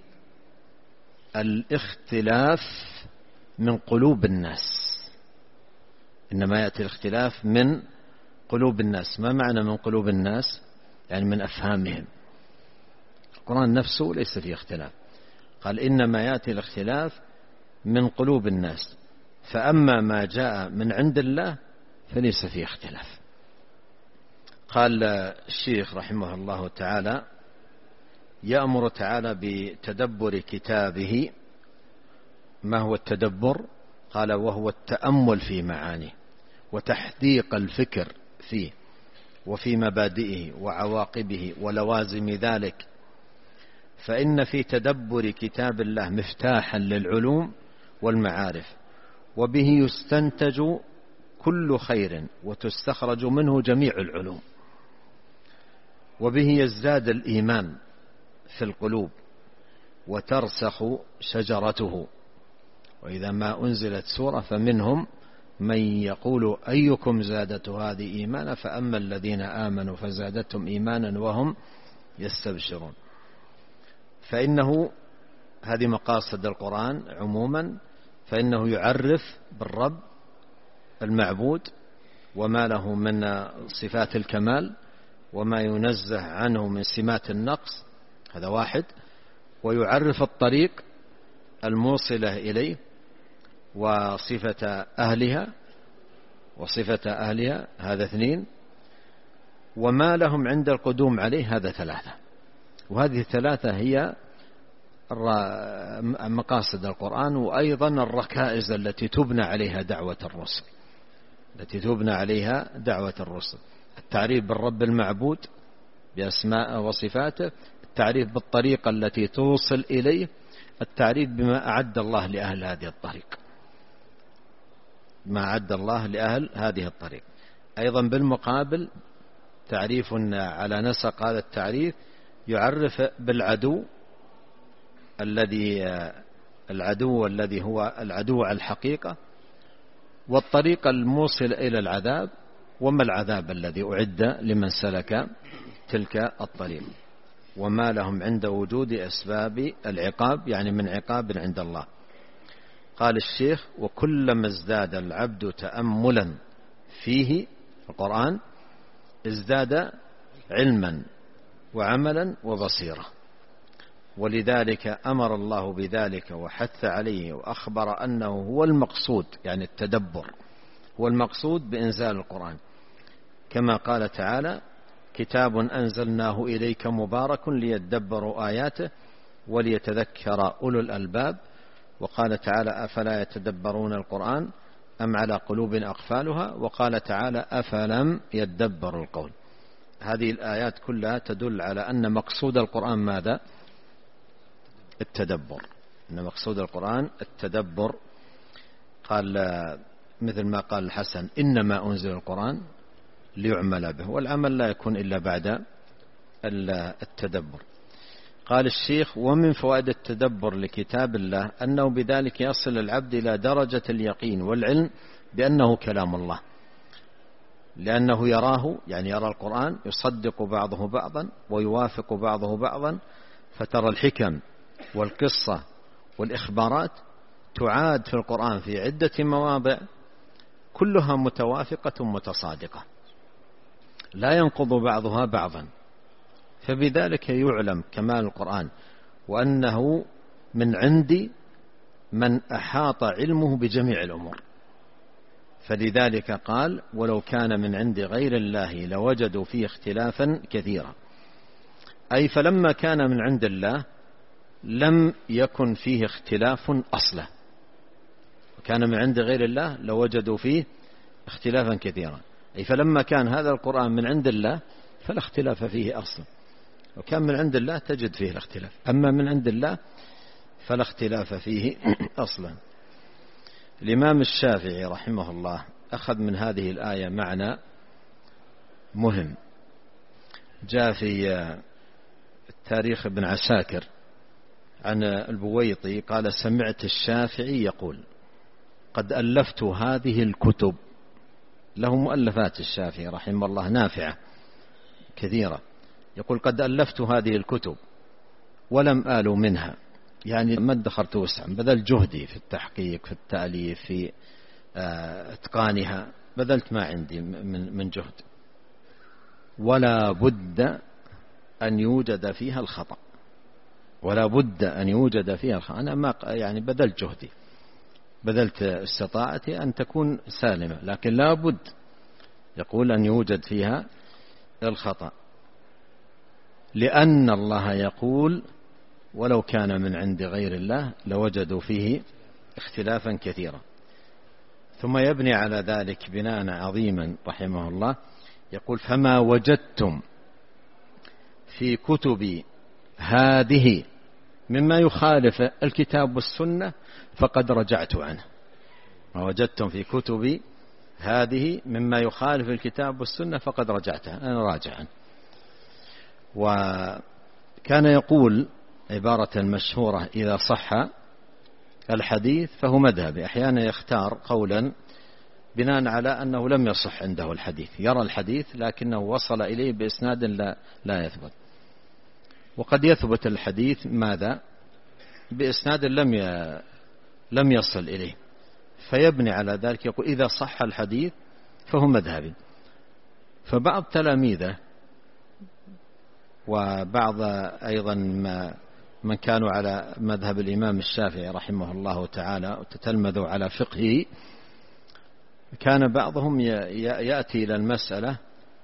الاختلاف من قلوب الناس، إنما يأتي الاختلاف من قلوب الناس. ما معنى من قلوب الناس؟ يعني من أفهامهم. القرآن نفسه ليس فيه اختلاف. قال إنما يأتي الاختلاف من قلوب الناس، فأما ما جاء من عند الله فليس فيه اختلاف. قال الشيخ رحمه الله تعالى يأمر تعالى بتدبر كتابه. ما هو التدبر؟ قال وهو التأمل في معانيه وتحديق الفكر فيه وفي مبادئه وعواقبه ولوازم ذلك، فإن في تدبر كتاب الله مفتاحا للعلوم والمعارف، وبه يستنتج كل خير وتستخرج منه جميع العلوم، وبه يزداد الإيمان في القلوب وترسخ شجرته. وإذا ما أنزلت سورة فمنهم من يقول أيكم زادته هذه إيمانا، فأما الذين آمنوا فزادتهم إيمانا وهم يستبشرون. فإنه هذه مقاصد القرآن عموما، فإنه يعرف بالرب المعبود وما له من صفات الكمال وما ينزه عنه من سمات النقص، هذا واحد، ويعرف الطريق الموصلة إليه وصفة أهلها وصفة أهلها، هذا اثنين، وما لهم عند القدوم عليه، هذا ثلاثة. وهذه الثلاثة هي مقاصد القرآن، وأيضا الركائز التي تبنى عليها دعوة الرسل التي تبنى عليها دعوة الرسل: التعريف بالرب المعبود بأسماء وصفاته، التعريف بالطريقة التي توصل إليه، التعريف بما أعد الله لأهل هذه الطريق ما أعد الله لأهل هذه الطريق. أيضا بالمقابل تعريف على نسق هذا التعريف يعرف بالعدو الذي العدو الذي هو العدو على الحقيقة، والطريق الموصل إلى العذاب، وما العذاب الذي أعد لمن سلك تلك الطريق، وما لهم عند وجود أسباب العقاب، يعني من عقاب عند الله. قال الشيخ: وكلما ازداد العبد تأملا فيه القرآن ازداد علما وعملا وبصيرة، ولذلك أمر الله بذلك وحث عليه وأخبر أنه هو المقصود، يعني التدبر هو المقصود بإنزال القرآن، كما قال تعالى: كتاب أنزلناه إليك مبارك ليدبروا آياته وليتذكر أولو الألباب. وقال تعالى: أفلا يتدبرون القرآن أم على قلوب أقفالها. وقال تعالى: أفلم يدبروا القول. هذه الآيات كلها تدل على أن مقصود القرآن ماذا؟ التدبر، أن مقصود القرآن التدبر. قال مثل ما قال الحسن: إنما أنزل القرآن ليعمل به، والعمل لا يكون إلا بعد التدبر. قال الشيخ: ومن فوائد التدبر لكتاب الله أنه بذلك يصل العبد إلى درجة اليقين والعلم بأنه كلام الله، لأنه يراه، يعني يرى القرآن يصدق بعضه بعضا ويوافق بعضه بعضا، فترى الحكم والقصة والإخبارات تعاد في القرآن في عدة مواضع كلها متوافقة متصادقة، لا ينقض بعضها بعضا، فبذلك يعلم كمال القرآن وأنه من عند من أحاط علمه بجميع الأمور. فلذلك قال: ولو كان من عند غير الله لوجدوا فيه اختلافا كثيرا، أي فلما كان من عند الله لم يكن فيه اختلاف أصلا، وكان من عند غير الله لوجدوا فيه اختلافا كثيرا، أي فلما كان هذا القرآن من عند الله فلا اختلاف فيه أصلا، وكان من عند الله تجد فيه الاختلاف، أما من عند الله فلا اختلاف فيه أصلا. الإمام الشافعي رحمه الله أخذ من هذه الآية معنى مهم، جاء في تاريخ ابن عساكر عن البويطي قال: سمعت الشافعي يقول: قد ألفت هذه الكتب. له مؤلفات الشافعي رحمه الله نافعة كثيرة، يقول: قد ألفت هذه الكتب ولم آل منها، يعني ما ادخرت وسعا، بذل جهدي في التحقيق في التأليف في اتقانها، بذلت ما عندي من من جهد، ولا بد أن يوجد فيها الخطأ، ولا بد أن يوجد فيها الخطأ. أنا ما يعني بذلت جهدي، بذلت استطاعتي أن تكون سالمة، لكن لا بد يقول أن يوجد فيها الخطأ، لأن الله يقول: ولو كان من عند غير الله لوجدوا فيه اختلافا كثيرا. ثم يبني على ذلك بناء عظيما رحمه الله، يقول: فما وجدتم في كتب هذه مما يخالف الكتاب والسنة فقد رجعت عنه. ما وجدتم في كتب هذه مما يخالف الكتاب والسنة فقد رجعتها، أنا راجع عنه. وكان يقول عبارة مشهورة: إذا صح الحديث فهو مذهبي. أحيانا يختار قولا بناء على أنه لم يصح عنده الحديث، يرى الحديث لكنه وصل إليه بإسناد لا, لا يثبت، وقد يثبت الحديث ماذا؟ بإسناد لم لم يصل إليه، فيبني على ذلك يقول: إذا صح الحديث فهو مذهبي. فبعض تلاميذه وبعض أيضا ما من كانوا على مذهب الإمام الشافعي رحمه الله تعالى وتتلمذوا على فقهه، كان بعضهم يأتي إلى المسألة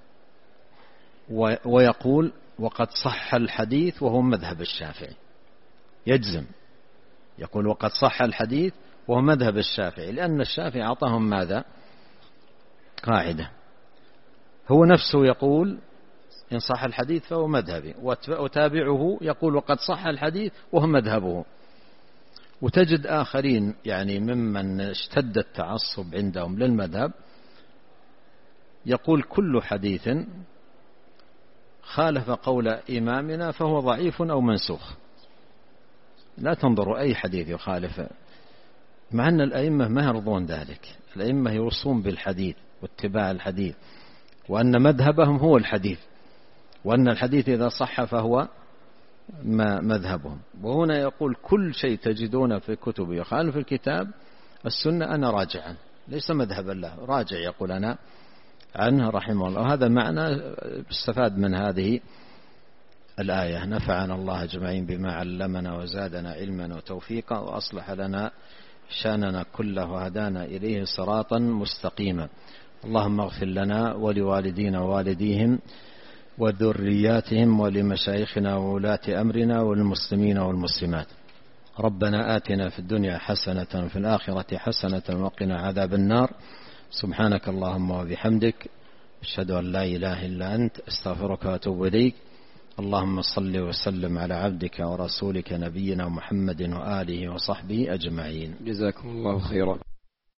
ويقول: وقد صح الحديث وهو مذهب الشافعي، يجزم يقول: وقد صح الحديث وهو مذهب الشافعي، لأن الشافعي أعطاهم ماذا؟ قاعدة. هو نفسه يقول: إن صح الحديث فهو مذهبي، وتابعه يقول: وقد صح الحديث وهو مذهبه. وتجد آخرين يعني ممن اشتد التعصب عندهم للمذهب يقول: كل حديث خالف قول إمامنا فهو ضعيف أو منسوخ. لا تنظروا أي حديث يخالف، مع أن الأئمة ما يرضون ذلك. الأئمة يوصون بالحديث واتباع الحديث، وأن مذهبهم هو الحديث، وأن الحديث إذا صح فهو ما مذهبهم. وهنا يقول كل شيء تجدون في كتب يخالف الكتاب السنة أنا راجعا، ليس مذهبا له، راجع يقول أنا عنه رحمه الله. وهذا معنى استفاد من هذه الآية. نفعنا الله أجمعين بما علمنا وزادنا علما وتوفيقا وأصلح لنا شأننا كله وهدانا إليه صراطا مستقيما. اللهم اغفر لنا ولوالدينا ووالديهم وذرياتهم ولمشايخنا وولاة أمرنا والمسلمين والمسلمات. ربنا آتنا في الدنيا حسنة وفي الآخرة حسنة وقنا عذاب النار. سبحانك اللهم وبحمدك، أشهد أن لا إله إلا أنت، أستغفرك وأتوب إليك. اللهم صل وسلم على عبدك ورسولك نبينا محمد وآله وصحبه أجمعين. جزاكم الله خيرا.